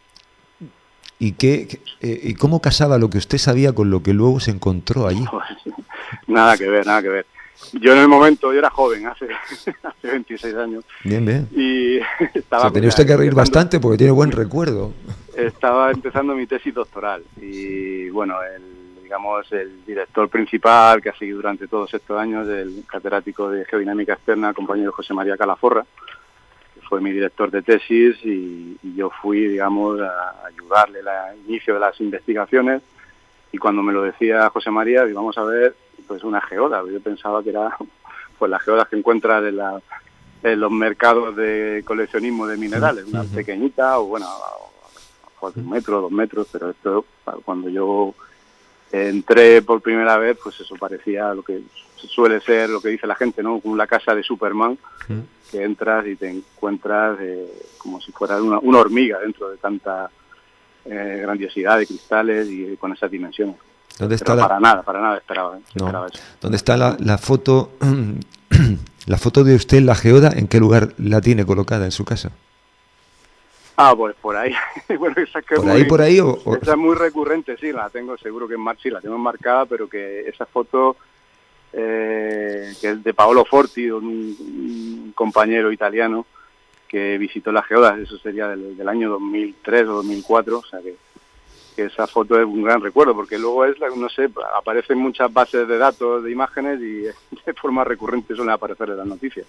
¿Y, qué, eh, ¿Y cómo casaba lo que usted sabía con lo que luego se encontró allí? Nada que ver, nada que ver. Yo en el momento, yo era joven, hace, hace veintiséis años. Bien, bien. Y estaba... O sea, tenía usted que reír bastante porque tiene buen recuerdo. Estaba empezando mi tesis doctoral y, bueno, el, digamos, el director principal que ha seguido durante todos estos años, el catedrático de Geodinámica Externa, compañero José María Calaforra, fue mi director de tesis y, y yo fui, digamos, a ayudarle al inicio de las investigaciones y cuando me lo decía José María, y vamos a ver, pues una geoda. Yo pensaba que era pues las geodas que encuentras en, la, en los mercados de coleccionismo de minerales, una uh-huh. pequeñita o bueno, a, a un metro, dos metros, pero esto cuando yo entré por primera vez, pues eso parecía lo que suele ser, lo que dice la gente, ¿no? Como la casa de Superman, uh-huh. que entras y te encuentras eh, como si fuera una, una hormiga dentro de tanta eh, grandiosidad de cristales y con esas dimensiones. ¿Dónde está la... Para nada, para nada esperaba, ¿eh? no. esperaba eso. ¿Dónde está la, la foto la foto de usted en la geoda? ¿En qué lugar la tiene colocada en su casa? Ah, pues por ahí. bueno, esa que ¿Por muy, ahí, por ahí? O, o... Esa es muy recurrente, sí, la tengo seguro que en mar, sí, la tengo enmarcada, pero que esa foto eh, que es de Paolo Forti, un, un compañero italiano que visitó las geodas, eso sería del, del año dos mil tres o dos mil cuatro, o sea que, que esa foto es un gran recuerdo, porque luego es, no sé, aparecen muchas bases de datos, de imágenes, y de forma recurrente suelen aparecer en las noticias.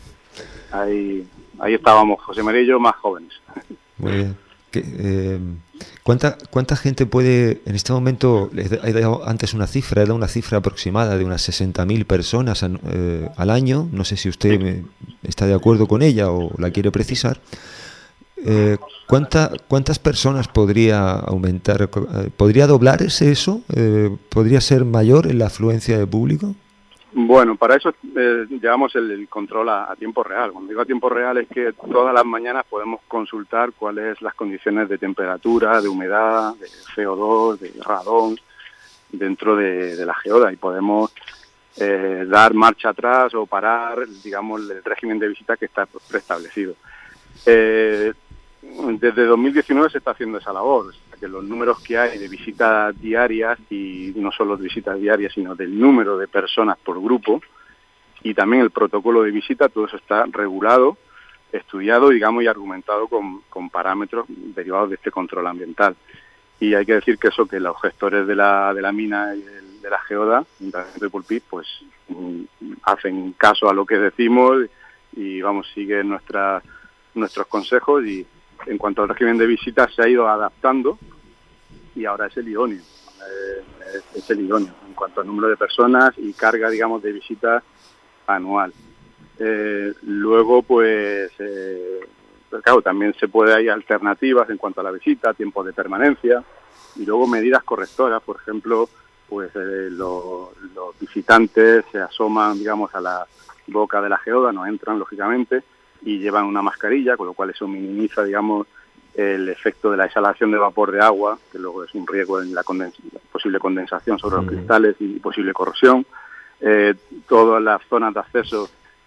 Ahí, ahí estábamos, José María y yo, más jóvenes. Muy bien. ¿Qué, eh, ¿cuánta, ¿Cuánta gente puede, en este momento, he dado antes una cifra, he dado una cifra aproximada de unas sesenta mil personas eh, al año, no sé si usted me, está de acuerdo con ella o la quiere precisar, eh, ¿cuánta, ¿cuántas personas podría aumentar, podría doblarse eso? Eh, ¿Podría ser mayor en la afluencia de público? Bueno, para eso eh, llevamos el, el control a, a tiempo real. Cuando digo a tiempo real es que todas las mañanas podemos consultar cuáles son las condiciones de temperatura, de humedad, de C O dos, de radón dentro de, de la geoda y podemos eh, dar marcha atrás o parar, digamos, el régimen de visita que está preestablecido. Eh, desde dos mil diecinueve se está haciendo esa labor, o sea, que los números que hay de visitas diarias, y no solo de visitas diarias, sino del número de personas por grupo, y también el protocolo de visita, todo eso está regulado, estudiado, digamos, y argumentado con, con parámetros derivados de este control ambiental. Y hay que decir que eso, que los gestores de la, de la mina y de, de la geoda, de Pulpit, pues mm, hacen caso a lo que decimos y, vamos, siguen nuestra, nuestros consejos, y en cuanto al régimen de visitas se ha ido adaptando y ahora es el idóneo, eh, es, es el idóneo en cuanto al número de personas y carga, digamos, de visitas anual. Eh, luego, pues, eh, pues, claro, también se puede, hay alternativas en cuanto a la visita, tiempo de permanencia y luego medidas correctoras, por ejemplo, pues eh, lo, los visitantes se asoman, digamos, a la boca de la geoda, no entran, lógicamente, y llevan una mascarilla, con lo cual eso minimiza, digamos, el efecto de la exhalación de vapor de agua, que luego es un riesgo en la, condens la posible condensación sobre los cristales y posible corrosión. Eh, todas las zonas de acceso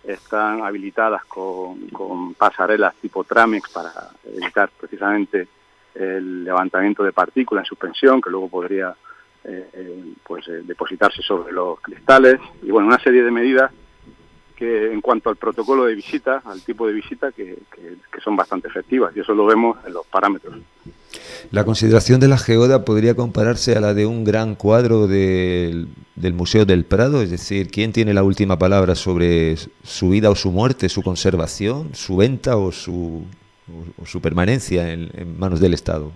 están habilitadas con, con pasarelas tipo Tramex para evitar precisamente el levantamiento de partículas en suspensión, que luego podría eh, eh, pues eh, depositarse sobre los cristales, y bueno, una serie de medidas que en cuanto al protocolo de visita, al tipo de visita, que, que, que son bastante efectivas, y eso lo vemos en los parámetros. La consideración de la geoda podría compararse a la de un gran cuadro del, del Museo del Prado, es decir, ¿quién tiene la última palabra sobre su vida o su muerte, su conservación, su venta o su, o su permanencia en, en manos del Estado?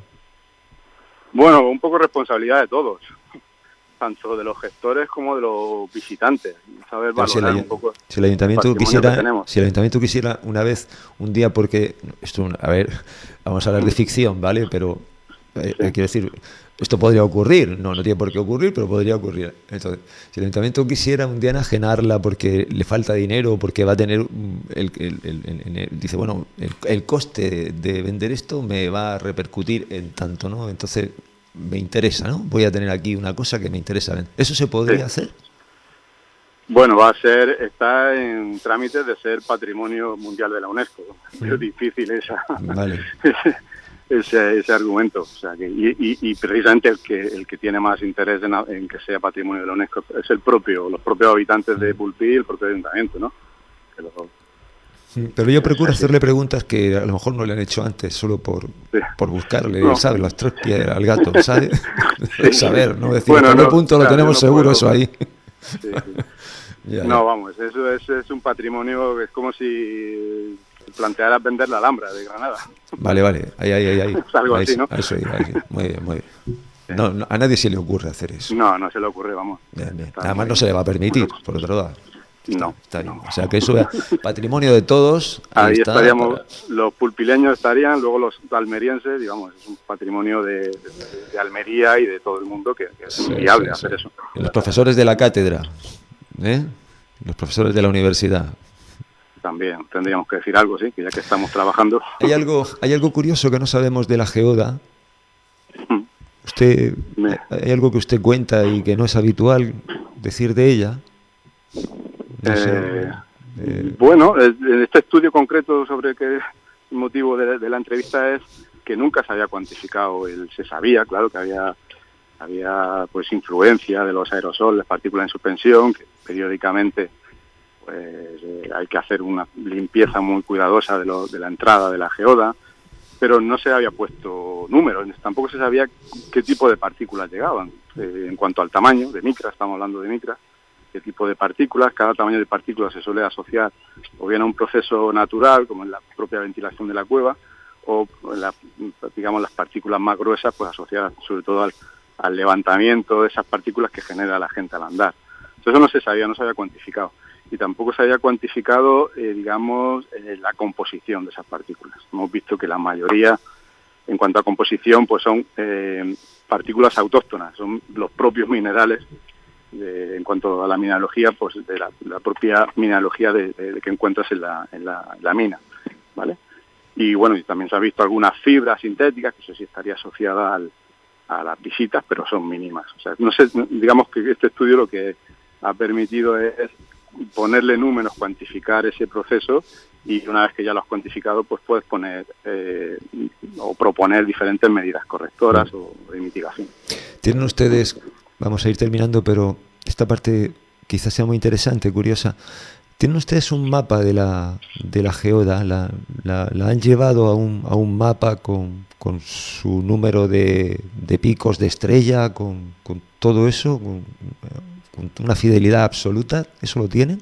Bueno, un poco responsabilidad de todos, tanto de los gestores como de los visitantes, saber valorar si el, un poco si el ayuntamiento quisiera si el ayuntamiento quisiera una vez un día, porque esto, a ver, vamos a hablar de ficción, ¿vale? Pero eh, sí. quiero decir, esto podría ocurrir, no no tiene por qué ocurrir, pero podría ocurrir. Entonces, si el ayuntamiento quisiera un día enajenarla porque le falta dinero, porque va a tener el, el, el, el, el dice, bueno, el, el coste de vender esto me va a repercutir en tanto, ¿no? Entonces me interesa, ¿no? Voy a tener aquí una cosa que me interesa. ¿Eso se podría sí. hacer? Bueno, va a ser, está en trámites de ser Patrimonio Mundial de la UNESCO. Sí. Es difícil esa, vale. ese, ese argumento. O sea, que, y, y, y precisamente el que el que tiene más interés en, en que sea Patrimonio de la UNESCO es el propio, los propios habitantes de Pulpí y el propio ayuntamiento, ¿no? Que los, Pero yo procuro hacerle preguntas que a lo mejor no le han hecho antes, solo por, sí. por buscarle, no. ¿sabes? Las tres piedras al gato, ¿sabes? Sí. Saber, ¿no? Decir, bueno, ¿hasta no, qué punto claro, lo tenemos no seguro puedo. Eso ahí? Sí, sí. ya, no, ya. vamos, eso es, es un patrimonio, es como si plantearas vender la Alhambra de Granada. Vale, vale, ahí, ahí, ahí. ahí. Es algo ahí, así, ¿no? Eso, ahí, ahí. Muy bien, muy bien. Sí. No, no, a nadie se le ocurre hacer eso. No, no se le ocurre, vamos. Bien, bien. Además no se le va a permitir, por otro lado. No, está bien. No. O sea que eso es patrimonio de todos. Ahí, ahí está, estaríamos, para... los pulpileños estarían, luego los almerienses, digamos, es un patrimonio de, de, de Almería y de todo el mundo que, que es sí, inviable sí, hacer sí. eso. Y los profesores de la cátedra, ¿eh? Los profesores de la universidad. También tendríamos que decir algo, sí, que ya que estamos trabajando. Hay algo, hay algo curioso que no sabemos de la geoda. Usted, Me... hay algo que usted cuenta y que no es habitual decir de ella. No sé, eh, eh, bueno, en este estudio concreto sobre qué el motivo de, de la entrevista es que nunca se había cuantificado, el, se sabía, claro, que había había pues influencia de los aerosoles, partículas en suspensión, que periódicamente pues eh, hay que hacer una limpieza muy cuidadosa de, lo, de la entrada de la geoda, pero no se había puesto números, tampoco se sabía qué tipo de partículas llegaban, eh, en cuanto al tamaño, de micras, estamos hablando de micras, qué tipo de partículas, cada tamaño de partículas se suele asociar o bien a un proceso natural, como en la propia ventilación de la cueva, o la, digamos las partículas más gruesas, pues asociadas sobre todo al, al levantamiento de esas partículas que genera la gente al andar. Entonces eso no se sabía, no se había cuantificado. Y tampoco se había cuantificado, eh, digamos, eh, la composición de esas partículas. Hemos visto que la mayoría, en cuanto a composición, pues son eh, partículas autóctonas, son los propios minerales. De, en cuanto a la mineralogía, pues de la, la propia mineralogía de, de, de que encuentras en la, en, la, en la mina, ¿vale? Y bueno, y también se ha visto algunas fibras sintéticas, que eso sí estaría asociada al, a las visitas, pero son mínimas. O sea, no sé, digamos que este estudio lo que ha permitido es ponerle números, cuantificar ese proceso, y una vez que ya lo has cuantificado, pues puedes poner eh, o proponer diferentes medidas correctoras o de mitigación. ¿Tienen ustedes... Vamos a ir terminando, pero esta parte quizás sea muy interesante, curiosa. ¿Tienen ustedes un mapa de la de la geoda? ¿La, la, la han llevado a un, a un mapa con, con su número de, de picos de estrella, con, con todo eso, con, con una fidelidad absoluta? ¿Eso lo tienen?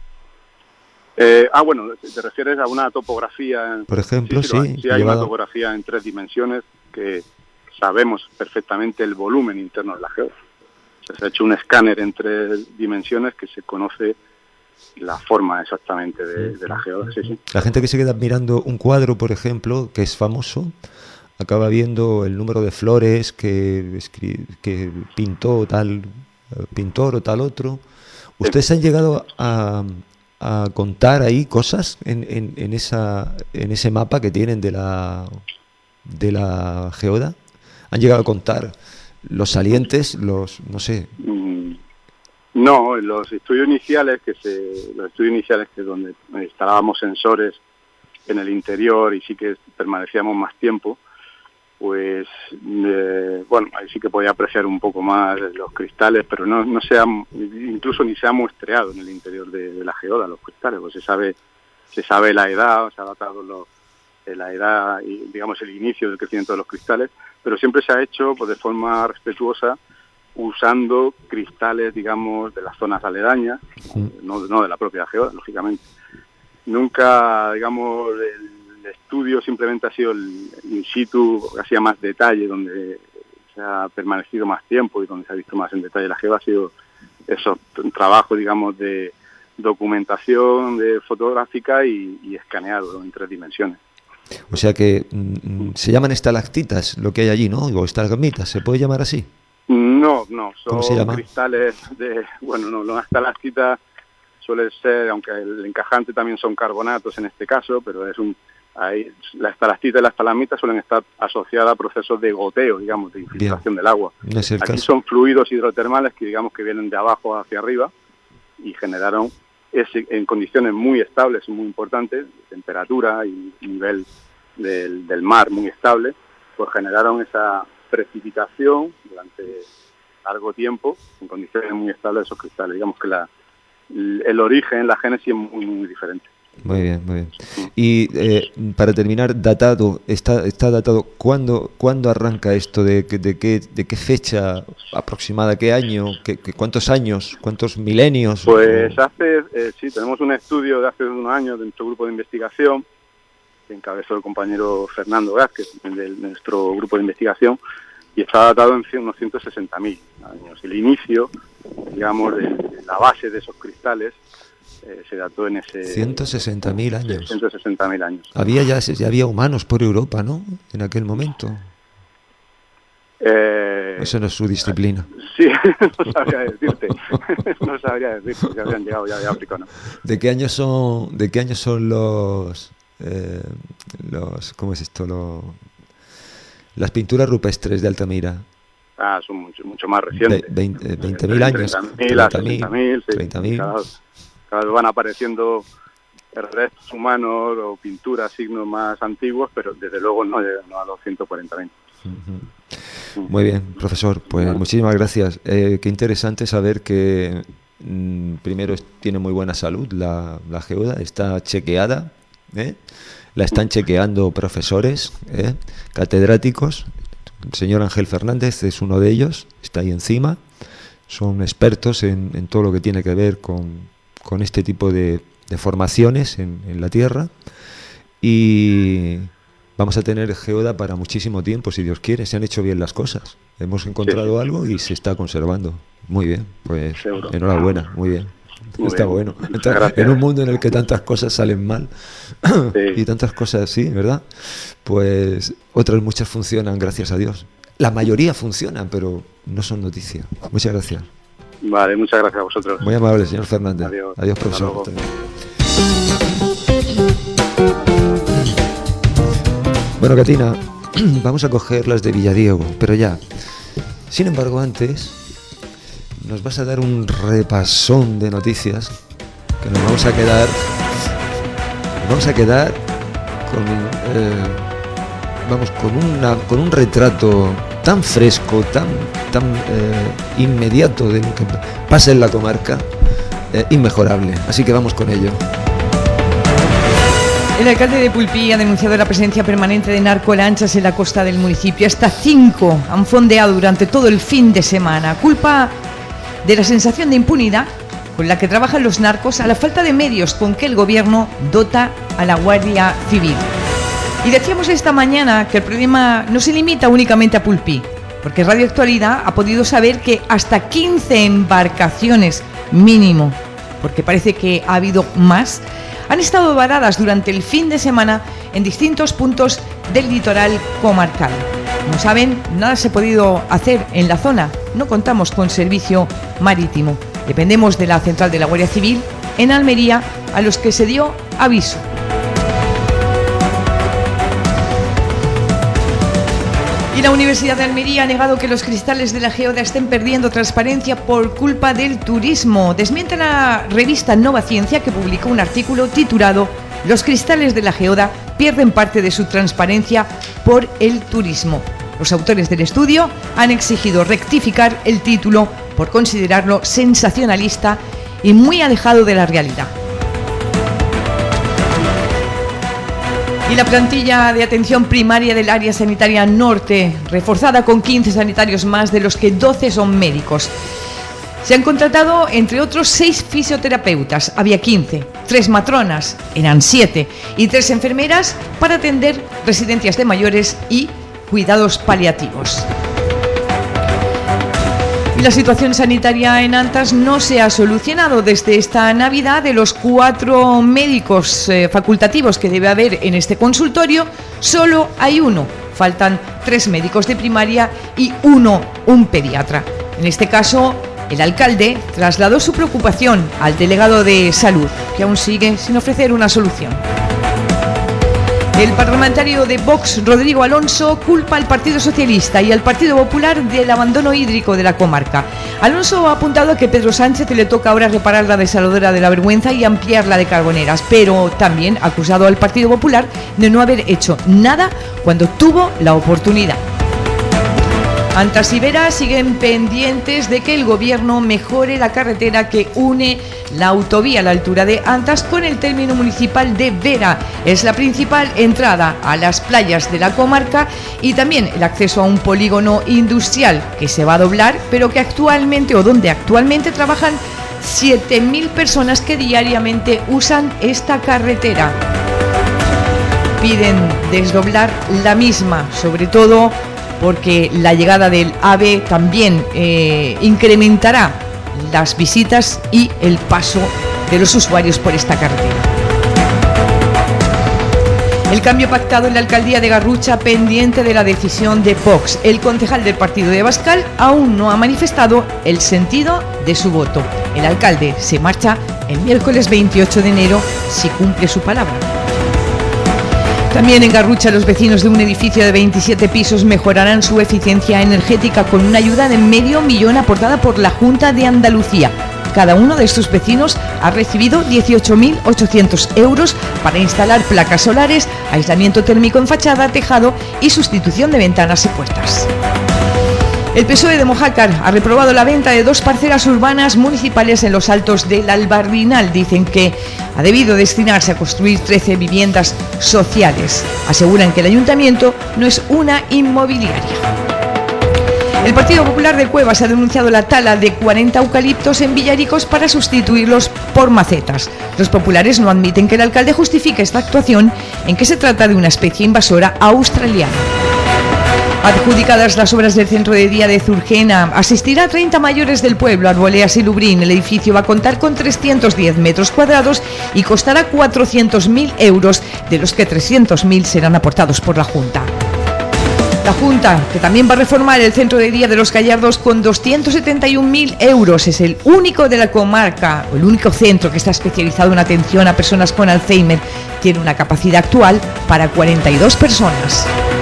Eh, ah, bueno, ¿te refieres a una topografía? Por ejemplo, sí. Sí, sí, sí hay llevado... una topografía en tres dimensiones que sabemos perfectamente el volumen interno de la geoda. Se ha hecho un escáner en tres dimensiones que se conoce la forma exactamente de, de la geoda. Sí, sí. La gente que se queda mirando un cuadro, por ejemplo, que es famoso, acaba viendo el número de flores que, que pintó tal pintor o tal otro. ¿Ustedes sí. han llegado a, a contar ahí cosas en, en, en, esa, en ese mapa que tienen de la, de la geoda? ¿Han llegado a contar los salientes, los, no sé? No, los estudios iniciales, que se, los estudios iniciales que donde instalábamos sensores en el interior y sí que permanecíamos más tiempo, pues eh, bueno, ahí sí que podía apreciar un poco más los cristales, pero no, no se ha, incluso ni se ha muestreado en el interior de, de la geoda los cristales, pues se sabe, se sabe la edad, se ha datado los, la edad y digamos el inicio del crecimiento de los cristales, pero siempre se ha hecho pues de forma respetuosa, usando cristales, digamos, de las zonas aledañas, sí. no, no de la propia geoda, lógicamente. Nunca, digamos, el estudio simplemente ha sido el in situ, hacía más detalle, donde se ha permanecido más tiempo y donde se ha visto más en detalle la geoda, ha sido esos trabajos, digamos, de documentación de fotográfica y, y escaneado en tres dimensiones. O sea que mm, se llaman estalactitas lo que hay allí, ¿no? O estalagmitas, ¿se puede llamar así? No, no, ¿Cómo se llama? Cristales de, bueno, no, la estalactita suele ser, aunque el encajante también son carbonatos en este caso, pero es un, hay, la estalactita y la estalagmita suelen estar asociadas a procesos de goteo, digamos, de infiltración Bien. del agua. No es el Aquí caso. son fluidos hidrotermales que digamos que vienen de abajo hacia arriba y generaron ese, en condiciones muy estables, muy importantes, de temperatura y nivel del, del mar muy estable, pues generaron esa precipitación durante largo tiempo en condiciones muy estables de esos cristales. Digamos que la, el origen, la génesis es muy, muy diferente. Muy bien, muy bien. Y eh, para terminar, datado, está está datado, ¿cuándo, cuándo arranca esto? ¿De, de, qué, ¿De qué fecha aproximada? ¿Qué año? ¿Qué, qué, ¿Cuántos años? ¿Cuántos milenios? Pues hace, eh, sí, tenemos un estudio de hace unos años de nuestro grupo de investigación, que encabezó el compañero Fernando Vázquez, de nuestro grupo de investigación, y está datado en unos ciento sesenta mil años. El inicio, digamos, de, de la base de esos cristales eh, se dató en ese... ciento sesenta mil años. ciento sesenta mil años. Había ya, ya había humanos por Europa, ¿no? En aquel momento. Eh, Eso no es su disciplina. Sí, no sabría decirte. No sabría decirte que habían llegado ya de África, ¿no? ¿De qué años son, de qué años son los... Eh, los ¿cómo es esto? Los, las pinturas rupestres de Altamira. Ah, son mucho, mucho más recientes. veinte mil años. treinta mil, treinta mil. Cada, cada vez van apareciendo restos humanos o pinturas, signos más antiguos, pero desde luego no llegan a los ciento cuarenta mil. Uh-huh. Muy bien, profesor, pues uh-huh. muchísimas gracias. Eh, qué interesante saber que mm, primero tiene muy buena salud la, la geoda, está chequeada. ¿Eh? La están chequeando profesores, ¿eh? catedráticos. El señor Ángel Fernández es uno de ellos, está ahí encima. Son expertos en, en todo lo que tiene que ver con, con este tipo de, de formaciones en, en la Tierra. Y vamos a tener geoda para muchísimo tiempo, si Dios quiere. Se han hecho bien las cosas. Hemos encontrado sí. algo y se está conservando. Muy bien, pues Seguro. enhorabuena, muy bien. Muy Está bien. bueno. Entonces, en un mundo en el que tantas cosas salen mal sí. y tantas cosas así, ¿verdad? Pues otras muchas funcionan, gracias a Dios. La mayoría funcionan, pero no son noticia. Muchas gracias. Vale, muchas gracias a vosotros. Muy amable, señor Fernández. Adiós, Adiós profesor. Bueno, Catina, vamos a coger las de Villadiego, pero ya. Sin embargo, antes... nos vas a dar un repasón de noticias que nos vamos a quedar nos vamos a quedar con eh, vamos con una con un retrato tan fresco, tan tan eh, inmediato de lo que pasa en la comarca, eh, inmejorable. Así que vamos con ello. El alcalde de Pulpí ha denunciado la presencia permanente de narcolanchas en la costa del municipio. Hasta cinco han fondeado durante todo el fin de semana. Culpa de la sensación de impunidad con la que trabajan los narcos, a la falta de medios con que el gobierno dota a la Guardia Civil. Y decíamos esta mañana que el problema no se limita únicamente a Pulpí, porque Radio Actualidad ha podido saber que hasta quince embarcaciones mínimo, porque parece que ha habido más, han estado varadas durante el fin de semana en distintos puntos del litoral comarcal. Como saben, nada se ha podido hacer en la zona, no contamos con servicio marítimo. Dependemos de la central de la Guardia Civil en Almería, a los que se dio aviso. Y La Universidad de Almería ha negado que los cristales de la geoda estén perdiendo transparencia por culpa del turismo. Desmiente la revista Nova Ciencia, que publicó un artículo titulado "Los cristales de la geoda pierden parte de su transparencia por el turismo". Los autores del estudio han exigido rectificar el título por considerarlo sensacionalista y muy alejado de la realidad. Y la plantilla de atención primaria del área sanitaria norte, reforzada con quince sanitarios más, de los que doce son médicos. Se han contratado, entre otros, seis fisioterapeutas, había quince, tres matronas, eran siete, y tres enfermeras para atender residencias de mayores y cuidados paliativos. Y la situación sanitaria en Antas no se ha solucionado desde esta Navidad. De los cuatro médicos eh, facultativos que debe haber en este consultorio, solo hay uno. Faltan tres médicos de primaria y uno, un pediatra. En este caso, el alcalde trasladó su preocupación al delegado de salud, que aún sigue sin ofrecer una solución. El parlamentario de Vox, Rodrigo Alonso, culpa al Partido Socialista y al Partido Popular del abandono hídrico de la comarca. Alonso ha apuntado a que Pedro Sánchez le toca ahora reparar la desaladora de la Vergüenza y ampliar la de Carboneras, pero también ha acusado al Partido Popular de no haber hecho nada cuando tuvo la oportunidad. Antas y Vera siguen pendientes de que el gobierno mejore la carretera que une la autovía a la altura de Antas con el término municipal de Vera. Es la principal entrada a las playas de la comarca y también el acceso a un polígono industrial que se va a doblar, pero que actualmente, o donde actualmente trabajan siete mil personas que diariamente usan esta carretera. Piden desdoblar la misma, sobre todo porque la llegada del AVE también eh, incrementará las visitas y el paso de los usuarios por esta carretera. El cambio pactado en la alcaldía de Garrucha pendiente de la decisión de Vox. El concejal del partido de Abascal aún no ha manifestado el sentido de su voto. El alcalde se marcha el miércoles veintiocho de enero si cumple su palabra. También en Garrucha, los vecinos de un edificio de veintisiete pisos mejorarán su eficiencia energética con una ayuda de medio millón aportada por la Junta de Andalucía. Cada uno de estos vecinos ha recibido dieciocho mil ochocientos euros para instalar placas solares, aislamiento térmico en fachada, tejado y sustitución de ventanas y puertas. El P S O E de Mojácar ha reprobado la venta de dos parcelas urbanas municipales en los altos del Albardinal. Dicen que ha debido destinarse a construir trece viviendas sociales. Aseguran que el ayuntamiento no es una inmobiliaria. El Partido Popular de Cuevas ha denunciado la tala de cuarenta eucaliptos en Villaricos para sustituirlos por macetas. Los populares no admiten que el alcalde justifique esta actuación en que se trata de una especie invasora australiana. Adjudicadas las obras del centro de día de Zurgena, asistirá a treinta mayores del pueblo, Arboleas y Lubrín. El edificio va a contar con trescientos diez metros cuadrados y costará cuatrocientos mil euros, de los que trescientos mil serán aportados por la Junta. La Junta, que también va a reformar el centro de día de Los Gallardos con doscientos setenta y un mil euros, es el único de la comarca, o el único centro que está especializado en atención a personas con Alzheimer. Tiene una capacidad actual para cuarenta y dos personas.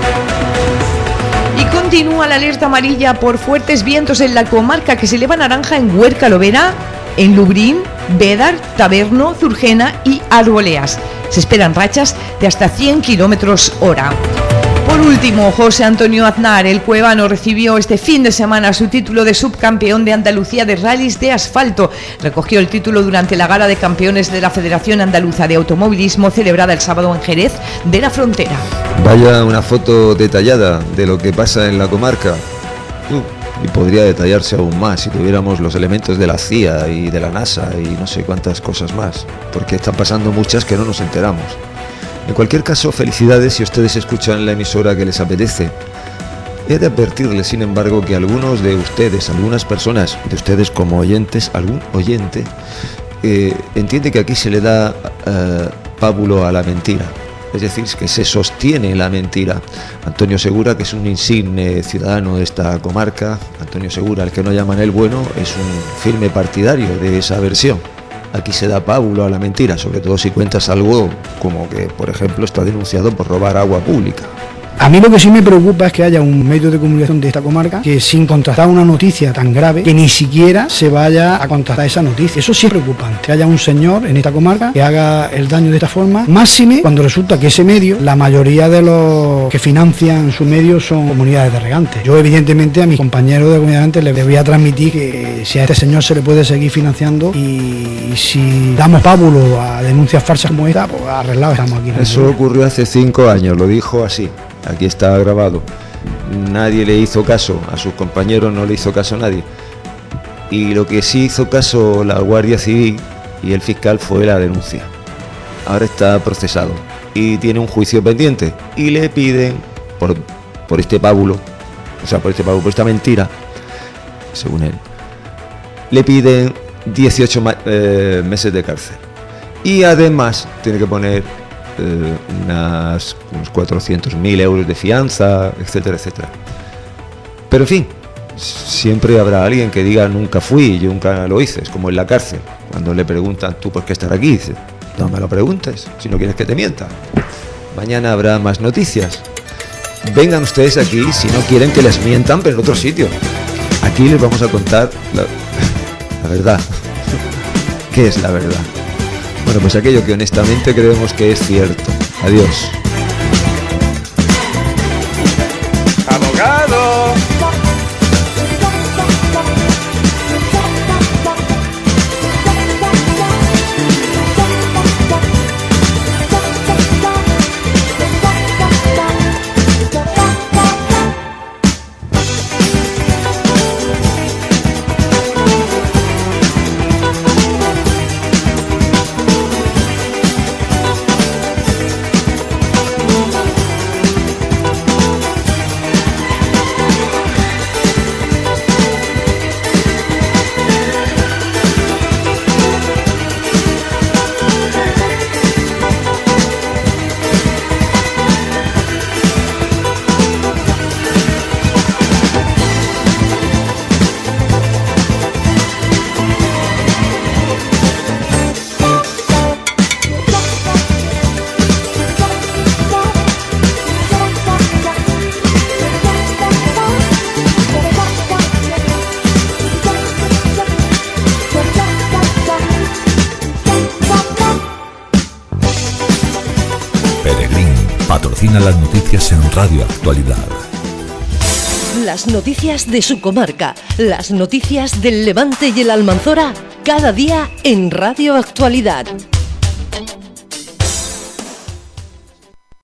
Y continúa la alerta amarilla por fuertes vientos en la comarca, que se eleva naranja en Huerca Lovera, en Lubrín, Bédar, Taberno, Zurgena y Arboleas. Se esperan rachas de hasta cien kilómetros hora. Por último, José Antonio Aznar, el cuevano, recibió este fin de semana su título de subcampeón de Andalucía de rallies de asfalto. Recogió el título durante la gala de campeones de la Federación Andaluza de Automovilismo celebrada el sábado en Jerez de la Frontera. Vaya una foto detallada de lo que pasa en la comarca. Uh, y podría detallarse aún más si tuviéramos los elementos de la C I A y de la NASA y no sé cuántas cosas más, porque están pasando muchas que no nos enteramos. En cualquier caso, felicidades si ustedes escuchan la emisora que les apetece. He de advertirles, sin embargo, que algunos de ustedes, algunas personas, de ustedes como oyentes, algún oyente, eh, entiende que aquí se le da eh, pábulo a la mentira. Es decir, que se sostiene la mentira. Antonio Segura, que es un insigne ciudadano de esta comarca, Antonio Segura, al que no llaman el bueno, es un firme partidario de esa versión. Aquí se da pábulo a la mentira, sobre todo si cuentas algo como que, por ejemplo, está denunciado por robar agua pública. A mí lo que sí me preocupa es que haya un medio de comunicación de esta comarca que, sin contrastar una noticia tan grave, que ni siquiera se vaya a contrastar esa noticia. Eso sí es preocupante, que haya un señor en esta comarca que haga el daño de esta forma, máxime cuando resulta que ese medio, la mayoría de los que financian su medio son comunidades de regantes. Yo evidentemente a mis compañeros de comunidades de regantes les voy a transmitir que si a este señor se le puede seguir financiando, y si damos pábulo a denuncias falsas como esta, pues arreglado estamos aquí. Eso ocurrió hace cinco años, lo dijo así, aquí está grabado. Nadie le hizo caso, a sus compañeros no le hizo caso a nadie. Y lo que sí hizo caso la Guardia Civil y el fiscal fue la denuncia. Ahora está procesado y tiene un juicio pendiente, y le piden por, por este pábulo, o sea, por este pábulo, por esta mentira, según él, le piden dieciocho eh, meses de cárcel. Y además tiene que poner eh, unas, unos cuatrocientos mil euros de fianza, etcétera, etcétera. Pero en fin, siempre habrá alguien que diga nunca fui, yo nunca lo hice. Es como en la cárcel, cuando le preguntan tú por qué estar aquí, dice, no me lo preguntes, si no quieres que te mienta. Mañana habrá más noticias. Vengan ustedes aquí si no quieren que les mientan, pero en otro sitio. Aquí les vamos a contar la, la verdad. ¿Qué es la verdad? Bueno, pues aquello que honestamente creemos que es cierto. Adiós. ¡Abogado! Patrocina las noticias en Radio Actualidad. Las noticias de su comarca, las noticias del Levante y el Almanzora, cada día en Radio Actualidad.